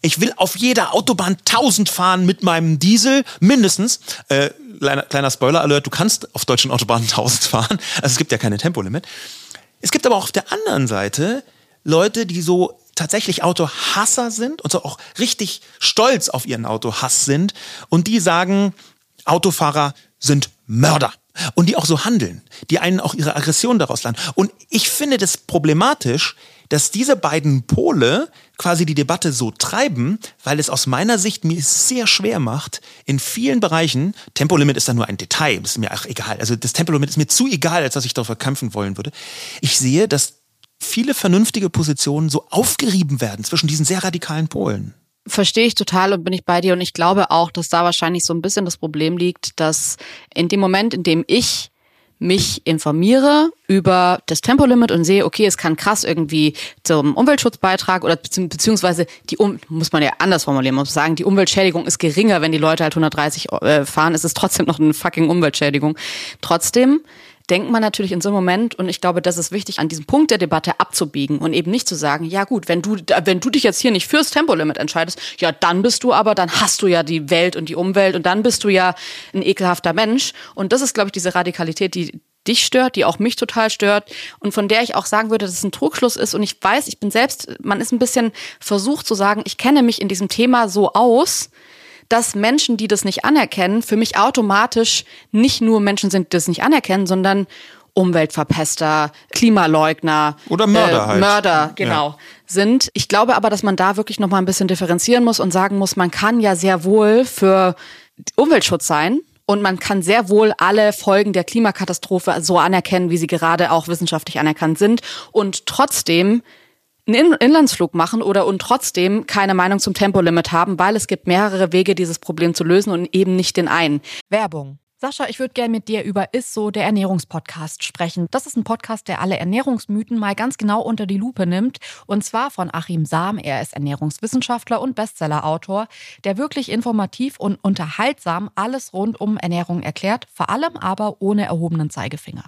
Ich will auf jeder Autobahn tausend fahren mit meinem Diesel, mindestens. Äh, kleiner, kleiner Spoiler-Alert, du kannst auf deutschen Autobahnen tausend fahren. Also es gibt ja keine Tempolimit. Es gibt aber auch auf der anderen Seite Leute, die so tatsächlich Autohasser sind und so auch richtig stolz auf ihren Autohass sind und die sagen, Autofahrer sind Mörder und die auch so handeln, die einen auch ihre Aggression daraus lassen. Und ich finde das problematisch, dass diese beiden Pole quasi die Debatte so treiben, weil es aus meiner Sicht mir sehr schwer macht, in vielen Bereichen, Tempolimit ist da nur ein Detail, das ist mir auch egal, also das Tempolimit ist mir zu egal, als dass ich dafür kämpfen wollen würde. Ich sehe, dass viele vernünftige Positionen so aufgerieben werden zwischen diesen sehr radikalen Polen. Verstehe ich total und bin ich bei dir. Und ich glaube auch, dass da wahrscheinlich so ein bisschen das Problem liegt, dass in dem Moment, in dem ich mich informiere über das Tempolimit und sehe, okay, es kann krass irgendwie zum Umweltschutz beitragen oder beziehungsweise die um muss man ja anders formulieren, muss sagen, die Umweltschädigung ist geringer, wenn die Leute halt hundertdreißig äh, fahren, es ist trotzdem noch eine fucking Umweltschädigung. Trotzdem denkt man natürlich in so einem Moment, und ich glaube, das ist wichtig, an diesem Punkt der Debatte abzubiegen und eben nicht zu sagen, ja gut, wenn du wenn du dich jetzt hier nicht fürs Tempolimit entscheidest, ja dann bist du aber, dann hast du ja die Welt und die Umwelt und dann bist du ja ein ekelhafter Mensch. Und das ist, glaube ich, diese Radikalität, die dich stört, die auch mich total stört und von der ich auch sagen würde, dass es ein Trugschluss ist. Und ich weiß, ich bin selbst, man ist ein bisschen versucht zu sagen, ich kenne mich in diesem Thema so aus, dass Menschen, die das nicht anerkennen, für mich automatisch nicht nur Menschen sind, die das nicht anerkennen, sondern Umweltverpester, Klimaleugner. Oder Mörder äh, halt. Mörder, genau, ja. sind. Ich glaube aber, dass man da wirklich noch mal ein bisschen differenzieren muss und sagen muss, man kann ja sehr wohl für Umweltschutz sein und man kann sehr wohl alle Folgen der Klimakatastrophe so anerkennen, wie sie gerade auch wissenschaftlich anerkannt sind und trotzdem einen Inlandsflug machen oder und trotzdem keine Meinung zum Tempolimit haben, weil es gibt mehrere Wege, dieses Problem zu lösen und eben nicht den einen. Werbung. Sascha, ich würde gerne mit dir über Ist so, der Ernährungspodcast, sprechen. Das ist ein Podcast, der alle Ernährungsmythen mal ganz genau unter die Lupe nimmt. Und zwar von Achim Sam. Er ist Ernährungswissenschaftler und Bestsellerautor, der wirklich informativ und unterhaltsam alles rund um Ernährung erklärt, vor allem aber ohne erhobenen Zeigefinger.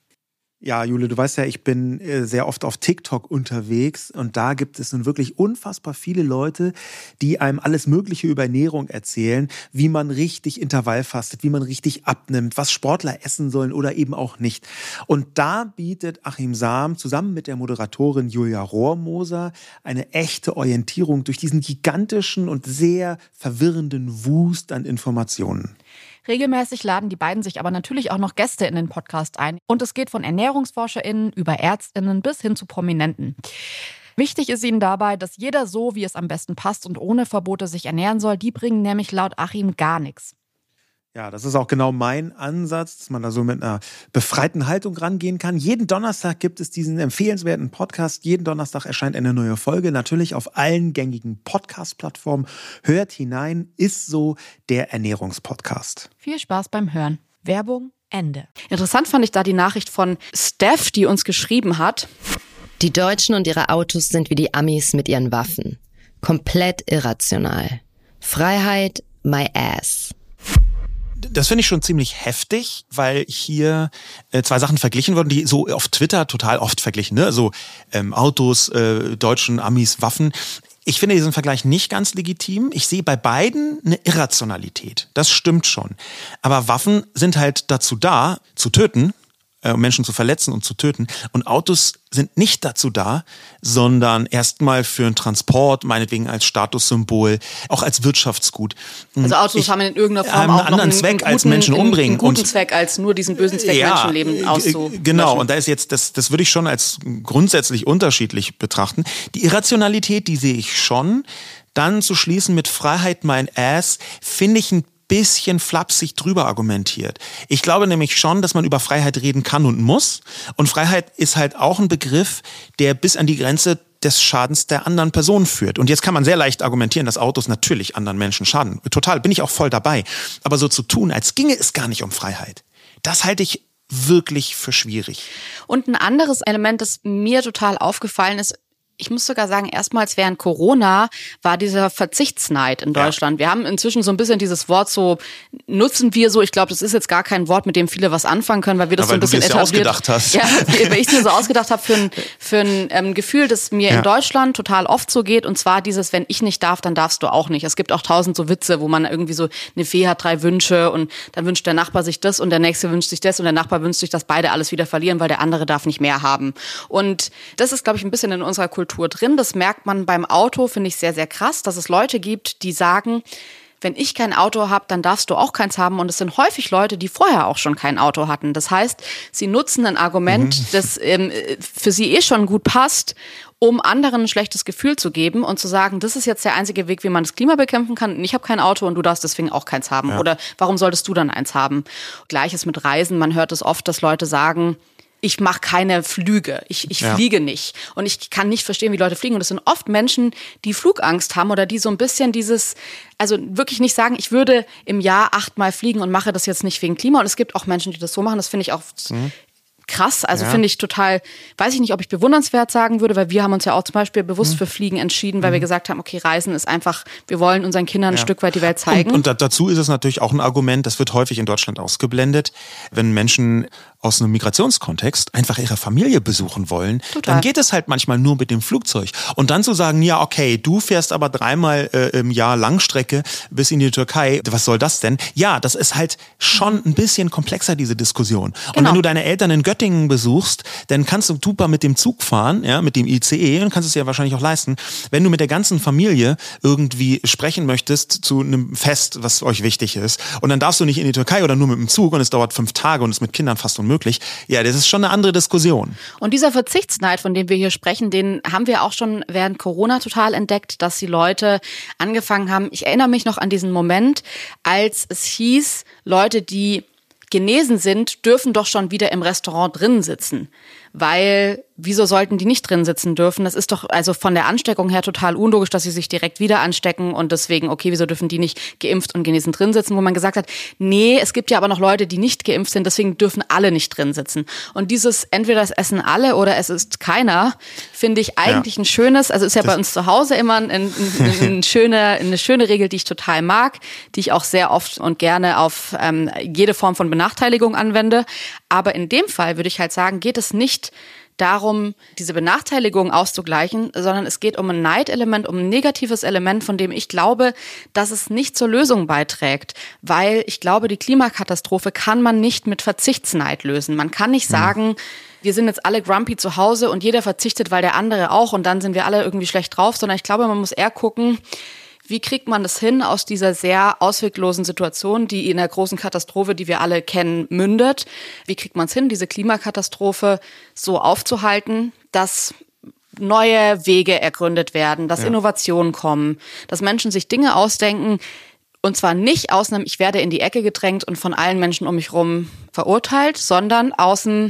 Ja, Jule, du weißt ja, ich bin sehr oft auf TikTok unterwegs und da gibt es nun wirklich unfassbar viele Leute, die einem alles Mögliche über Ernährung erzählen, wie man richtig Intervall fastet, wie man richtig abnimmt, was Sportler essen sollen oder eben auch nicht. Und da bietet Achim Sam zusammen mit der Moderatorin Julia Rohrmoser eine echte Orientierung durch diesen gigantischen und sehr verwirrenden Wust an Informationen. Regelmäßig laden die beiden sich aber natürlich auch noch Gäste in den Podcast ein. Und es geht von ErnährungsforscherInnen über ÄrztInnen bis hin zu Prominenten. Wichtig ist ihnen dabei, dass jeder so, wie es am besten passt und ohne Verbote sich ernähren soll. Die bringen nämlich laut Achim gar nichts. Ja, das ist auch genau mein Ansatz, dass man da so mit einer befreiten Haltung rangehen kann. Jeden Donnerstag gibt es diesen empfehlenswerten Podcast. Jeden Donnerstag erscheint eine neue Folge. Natürlich auf allen gängigen Podcast-Plattformen. Hört hinein, Ist so, der Ernährungspodcast. Viel Spaß beim Hören. Werbung, Ende. Interessant fand ich da die Nachricht von Steph, die uns geschrieben hat. Die Deutschen und ihre Autos sind wie die Amis mit ihren Waffen. Komplett irrational. Freiheit, my ass. Das finde ich schon ziemlich heftig, weil hier äh, zwei Sachen verglichen wurden, die so auf Twitter total oft verglichen, ne? Also ähm, Autos, äh, Deutschen, Amis, Waffen. Ich finde diesen Vergleich nicht ganz legitim. Ich sehe bei beiden eine Irrationalität. Das stimmt schon. Aber Waffen sind halt dazu da, zu töten, um Menschen zu verletzen und zu töten. Und Autos sind nicht dazu da, sondern erstmal für einen Transport, meinetwegen als Statussymbol, auch als Wirtschaftsgut. Also Autos ich, haben in irgendeiner Form einen auch anderen noch einen, Zweck einen guten, als Menschen umbringen. einen guten und, Zweck als nur diesen bösen Zweck ja, Menschenleben auszulöschen. Genau, und da ist jetzt, das, das würde ich schon als grundsätzlich unterschiedlich betrachten. Die Irrationalität, die sehe ich schon. Dann zu schließen mit Freiheit, mein Ass, finde ich ein bisschen flapsig drüber argumentiert. Ich glaube nämlich schon, dass man über Freiheit reden kann und muss. Und Freiheit ist halt auch ein Begriff, der bis an die Grenze des Schadens der anderen Person führt. Und jetzt kann man sehr leicht argumentieren, dass Autos natürlich anderen Menschen schaden. Total, bin ich auch voll dabei. Aber so zu tun, als ginge es gar nicht um Freiheit, das halte ich wirklich für schwierig. Und ein anderes Element, das mir total aufgefallen ist, Ich muss sogar sagen, erstmals während Corona war dieser Verzichtsneid in Deutschland. Ja. Wir haben inzwischen so ein bisschen dieses Wort so, nutzen wir so, ich glaube, das ist jetzt gar kein Wort, mit dem viele was anfangen können, weil wir das ja, so ein bisschen etabliert. Ja ausgedacht hast. Ja, weil ich es mir so ausgedacht habe für ein, für ein ähm, Gefühl, das mir ja. in Deutschland total oft so geht, und zwar dieses, wenn ich nicht darf, dann darfst du auch nicht. Es gibt auch tausend so Witze, wo man irgendwie so, eine Fee hat drei Wünsche und dann wünscht der Nachbar sich das und der nächste wünscht sich das und der Nachbar wünscht sich, dass beide alles wieder verlieren, weil der andere darf nicht mehr haben. Und das ist, glaube ich, ein bisschen in unserer Kultur drin. Das merkt man beim Auto, finde ich sehr, sehr krass, dass es Leute gibt, die sagen, wenn ich kein Auto habe, dann darfst du auch keins haben. Und es sind häufig Leute, die vorher auch schon kein Auto hatten. Das heißt, sie nutzen ein Argument, mhm. das ähm, für sie eh schon gut passt, um anderen ein schlechtes Gefühl zu geben und zu sagen, das ist jetzt der einzige Weg, wie man das Klima bekämpfen kann. Ich habe kein Auto und du darfst deswegen auch keins haben. Ja. Oder warum solltest du dann eins haben? Gleiches mit Reisen. Man hört es oft, dass Leute sagen, ich mache keine Flüge, ich, ich ja. fliege nicht. Und ich kann nicht verstehen, wie Leute fliegen. Und das sind oft Menschen, die Flugangst haben oder die so ein bisschen dieses, also wirklich nicht sagen, ich würde im Jahr achtmal fliegen und mache das jetzt nicht wegen Klima. Und es gibt auch Menschen, die das so machen. Das finde ich auch mhm. krass. Also ja. finde ich total, weiß ich nicht, ob ich bewundernswert sagen würde, weil wir haben uns ja auch zum Beispiel bewusst mhm. für Fliegen entschieden, weil mhm. wir gesagt haben, okay, Reisen ist einfach, wir wollen unseren Kindern ja. ein Stück weit die Welt zeigen. Und, und dazu ist es natürlich auch ein Argument, das wird häufig in Deutschland ausgeblendet, wenn Menschen aus einem Migrationskontext einfach ihre Familie besuchen wollen, Total. Dann geht es halt manchmal nur mit dem Flugzeug. Und dann zu sagen, ja, okay, du fährst aber dreimal äh, im Jahr Langstrecke bis in die Türkei, was soll das denn? Ja, das ist halt schon ein bisschen komplexer, diese Diskussion. Genau. Und wenn du deine Eltern in Göttingen besuchst, dann kannst du super mit dem Zug fahren, ja, mit dem I C E, und kannst es dir ja wahrscheinlich auch leisten. Wenn du mit der ganzen Familie irgendwie sprechen möchtest zu einem Fest, was euch wichtig ist, und dann darfst du nicht in die Türkei oder nur mit dem Zug und es dauert fünf Tage und ist mit Kindern fast unmöglich. Ja, das ist schon eine andere Diskussion. Und dieser Verzichtsneid, von dem wir hier sprechen, den haben wir auch schon während Corona total entdeckt, dass die Leute angefangen haben. Ich erinnere mich noch an diesen Moment, als es hieß, Leute, die genesen sind, dürfen doch schon wieder im Restaurant drin sitzen. Weil, wieso sollten die nicht drin sitzen dürfen? Das ist doch also von der Ansteckung her total unlogisch, dass sie sich direkt wieder anstecken und deswegen, okay, wieso dürfen die nicht geimpft und genesen drin sitzen? Wo man gesagt hat, nee, es gibt ja aber noch Leute, die nicht geimpft sind, deswegen dürfen alle nicht drin sitzen. Und dieses, entweder es essen alle oder es ist keiner, finde ich eigentlich ja. ein schönes, also ist ja das bei uns zu Hause immer ein, ein, ein, ein schöne, eine schöne Regel, die ich total mag, die ich auch sehr oft und gerne auf ähm, jede Form von Benachteiligung anwende. Aber in dem Fall würde ich halt sagen, geht es nicht darum, diese Benachteiligung auszugleichen, sondern es geht um ein Neidelement, um ein negatives Element, von dem ich glaube, dass es nicht zur Lösung beiträgt. Weil ich glaube, die Klimakatastrophe kann man nicht mit Verzichtsneid lösen. Man kann nicht sagen, wir sind jetzt alle grumpy zu Hause und jeder verzichtet, weil der andere auch, und dann sind wir alle irgendwie schlecht drauf, sondern ich glaube, man muss eher gucken, wie kriegt man das hin aus dieser sehr ausweglosen Situation, die in der großen Katastrophe, die wir alle kennen, mündet? Wie kriegt man es hin, diese Klimakatastrophe so aufzuhalten, dass neue Wege ergründet werden, dass ja. Innovationen kommen, dass Menschen sich Dinge ausdenken, und zwar nicht aus einem, ich werde in die Ecke gedrängt und von allen Menschen um mich herum verurteilt, sondern aus einem,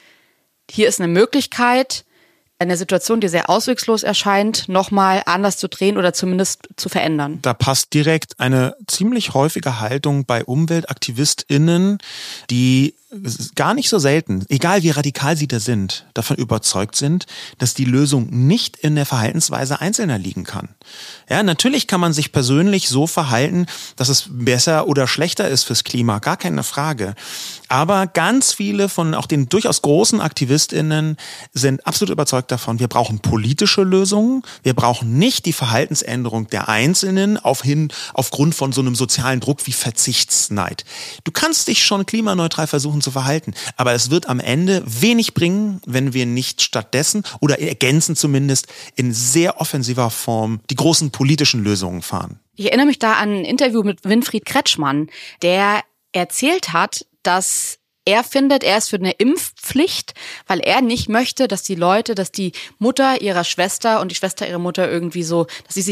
hier ist eine Möglichkeit, eine Situation, die sehr auswegslos erscheint, nochmal anders zu drehen oder zumindest zu verändern. Da passt direkt eine ziemlich häufige Haltung bei UmweltaktivistInnen, die gar nicht so selten, egal wie radikal sie da sind, davon überzeugt sind, dass die Lösung nicht in der Verhaltensweise Einzelner liegen kann. Ja, natürlich kann man sich persönlich so verhalten, dass es besser oder schlechter ist fürs Klima, gar keine Frage. Aber ganz viele von auch den durchaus großen AktivistInnen sind absolut überzeugt davon, wir brauchen politische Lösungen, wir brauchen nicht die Verhaltensänderung der Einzelnen auf hin, aufgrund von so einem sozialen Druck wie Verzichtsneid. Du kannst dich schon klimaneutral versuchen zu verhalten. Aber es wird am Ende wenig bringen, wenn wir nicht stattdessen oder ergänzend zumindest in sehr offensiver Form die großen politischen Lösungen fahren. Ich erinnere mich da an ein Interview mit Winfried Kretschmann, der erzählt hat, dass er findet, er ist für eine Impfpflicht, weil er nicht möchte, dass die Leute, dass die Mutter ihrer Schwester und die Schwester ihrer Mutter irgendwie so, dass sie sich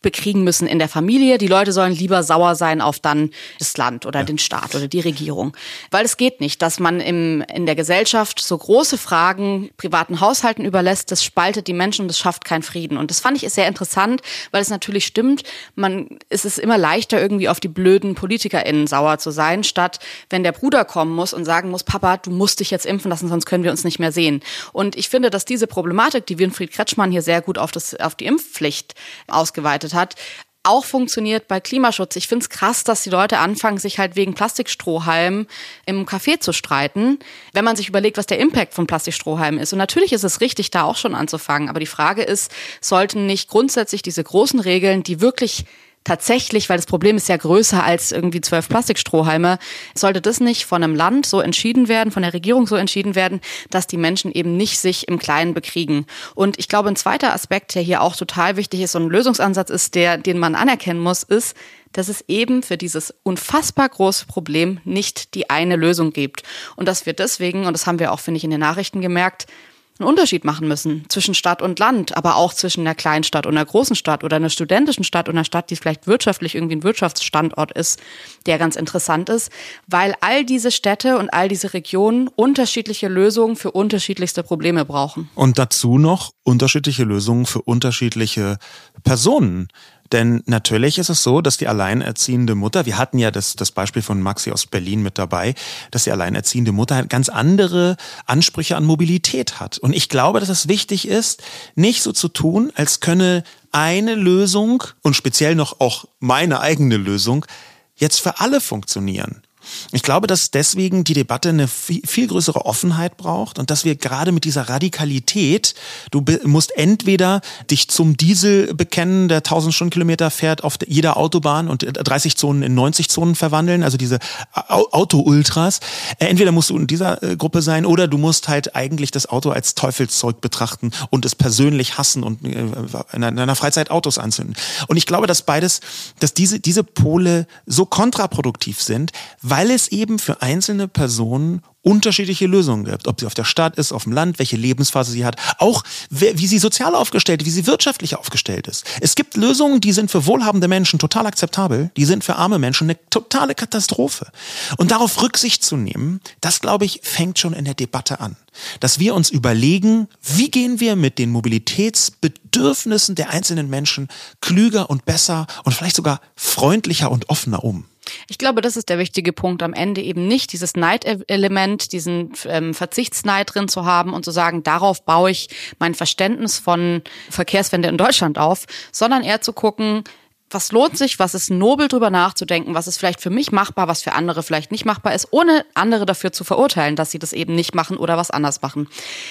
bekriegen müssen in der Familie. Die Leute sollen lieber sauer sein auf dann das Land oder ja. den Staat oder die Regierung. Weil es geht nicht, dass man im, in der Gesellschaft so große Fragen privaten Haushalten überlässt. Das spaltet die Menschen und das schafft keinen Frieden. Und das fand ich sehr interessant, weil es natürlich stimmt, man, es ist immer leichter irgendwie auf die blöden PolitikerInnen sauer zu sein, statt wenn der Bruder kommen muss und sagen muss, Papa, du musst dich jetzt impfen lassen, sonst können wir uns nicht mehr sehen. Und ich finde, dass diese Problematik, die Winfried Kretschmann hier sehr gut auf das, auf die Impfpflicht ausgeweitet hat, auch funktioniert bei Klimaschutz. Ich finde es krass, dass die Leute anfangen, sich halt wegen Plastikstrohhalmen im Café zu streiten, wenn man sich überlegt, was der Impact von Plastikstrohhalmen ist. Und natürlich ist es richtig, da auch schon anzufangen. Aber die Frage ist, sollten nicht grundsätzlich diese großen Regeln, die wirklich tatsächlich, weil das Problem ist ja größer als irgendwie zwölf Plastikstrohhalme, sollte das nicht von einem Land so entschieden werden, von der Regierung so entschieden werden, dass die Menschen eben nicht sich im Kleinen bekriegen. Und ich glaube, ein zweiter Aspekt, der hier auch total wichtig ist und ein Lösungsansatz ist, der, den man anerkennen muss, ist, dass es eben für dieses unfassbar große Problem nicht die eine Lösung gibt. Und dass wir deswegen, und das haben wir auch, finde ich, in den Nachrichten gemerkt, einen Unterschied machen müssen zwischen Stadt und Land, aber auch zwischen einer kleinen Stadt und einer großen Stadt oder einer studentischen Stadt und einer Stadt, die vielleicht wirtschaftlich irgendwie ein Wirtschaftsstandort ist, der ganz interessant ist, weil all diese Städte und all diese Regionen unterschiedliche Lösungen für unterschiedlichste Probleme brauchen. Und dazu noch unterschiedliche Lösungen für unterschiedliche Personen. Denn natürlich ist es so, dass die alleinerziehende Mutter, wir hatten ja das, das Beispiel von Maxi aus Berlin mit dabei, dass die alleinerziehende Mutter halt ganz andere Ansprüche an Mobilität hat. Und ich glaube, dass es wichtig ist, nicht so zu tun, als könne eine Lösung und speziell noch auch meine eigene Lösung jetzt für alle funktionieren. Ich glaube, dass deswegen die Debatte eine viel, viel größere Offenheit braucht und dass wir gerade mit dieser Radikalität, du musst entweder dich zum Diesel bekennen, der tausend Stundenkilometer fährt auf jeder Autobahn und dreißig Zonen in neunzig Zonen verwandeln, also diese Auto-Ultras. Entweder musst du in dieser Gruppe sein oder du musst halt eigentlich das Auto als Teufelszeug betrachten und es persönlich hassen und in deiner Freizeit Autos anzünden. Und ich glaube, dass beides, dass diese, diese Pole so kontraproduktiv sind, weil es eben für einzelne Personen unterschiedliche Lösungen gibt. Ob sie auf der Stadt ist, auf dem Land, welche Lebensphase sie hat, auch wie sie sozial aufgestellt, wie sie wirtschaftlich aufgestellt ist. Es gibt Lösungen, die sind für wohlhabende Menschen total akzeptabel, die sind für arme Menschen eine totale Katastrophe. Und darauf Rücksicht zu nehmen, das, glaube ich, fängt schon in der Debatte an. Dass wir uns überlegen, wie gehen wir mit den Mobilitätsbedürfnissen der einzelnen Menschen klüger und besser und vielleicht sogar freundlicher und offener um. Ich glaube, das ist der wichtige Punkt am Ende, eben nicht dieses Neidelement, diesen ähm, Verzichtsneid drin zu haben und zu sagen, darauf baue ich mein Verständnis von Verkehrswende in Deutschland auf, sondern eher zu gucken, was lohnt sich, was ist nobel drüber nachzudenken, was ist vielleicht für mich machbar, was für andere vielleicht nicht machbar ist, ohne andere dafür zu verurteilen, dass sie das eben nicht machen oder was anders machen.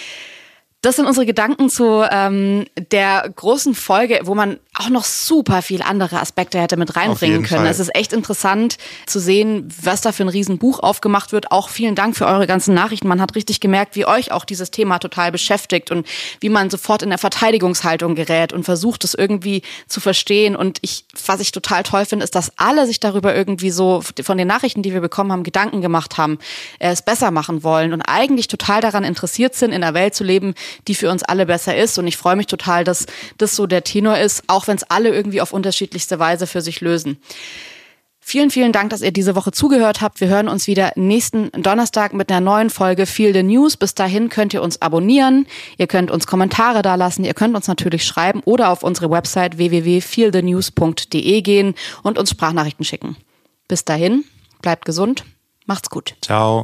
Das sind unsere Gedanken zu ähm, der großen Folge, wo man auch noch super viel andere Aspekte hätte mit reinbringen können. Fall. Es ist echt interessant zu sehen, was da für ein Riesenbuch aufgemacht wird. Auch vielen Dank für eure ganzen Nachrichten. Man hat richtig gemerkt, wie euch auch dieses Thema total beschäftigt und wie man sofort in der Verteidigungshaltung gerät und versucht, es irgendwie zu verstehen. Und ich, was ich total toll finde, ist, dass alle sich darüber irgendwie so von den Nachrichten, die wir bekommen haben, Gedanken gemacht haben, es besser machen wollen und eigentlich total daran interessiert sind, in einer Welt zu leben, die für uns alle besser ist. Und ich freue mich total, dass das so der Tenor ist, auch wenn es alle irgendwie auf unterschiedlichste Weise für sich lösen. Vielen, vielen Dank, dass ihr diese Woche zugehört habt. Wir hören uns wieder nächsten Donnerstag mit einer neuen Folge Feel the News. Bis dahin könnt ihr uns abonnieren, ihr könnt uns Kommentare dalassen, ihr könnt uns natürlich schreiben oder auf unsere Website w w w punkt feel the news punkt d e gehen und uns Sprachnachrichten schicken. Bis dahin, bleibt gesund, macht's gut. Ciao.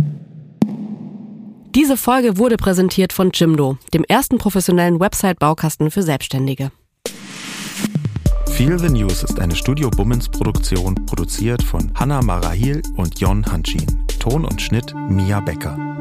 Diese Folge wurde präsentiert von Jimdo, dem ersten professionellen Website-Baukasten für Selbstständige. Feel the News ist eine Studio Bummens Produktion, produziert von Hanna Marahil und Jon Hanschin. Ton und Schnitt Mia Becker.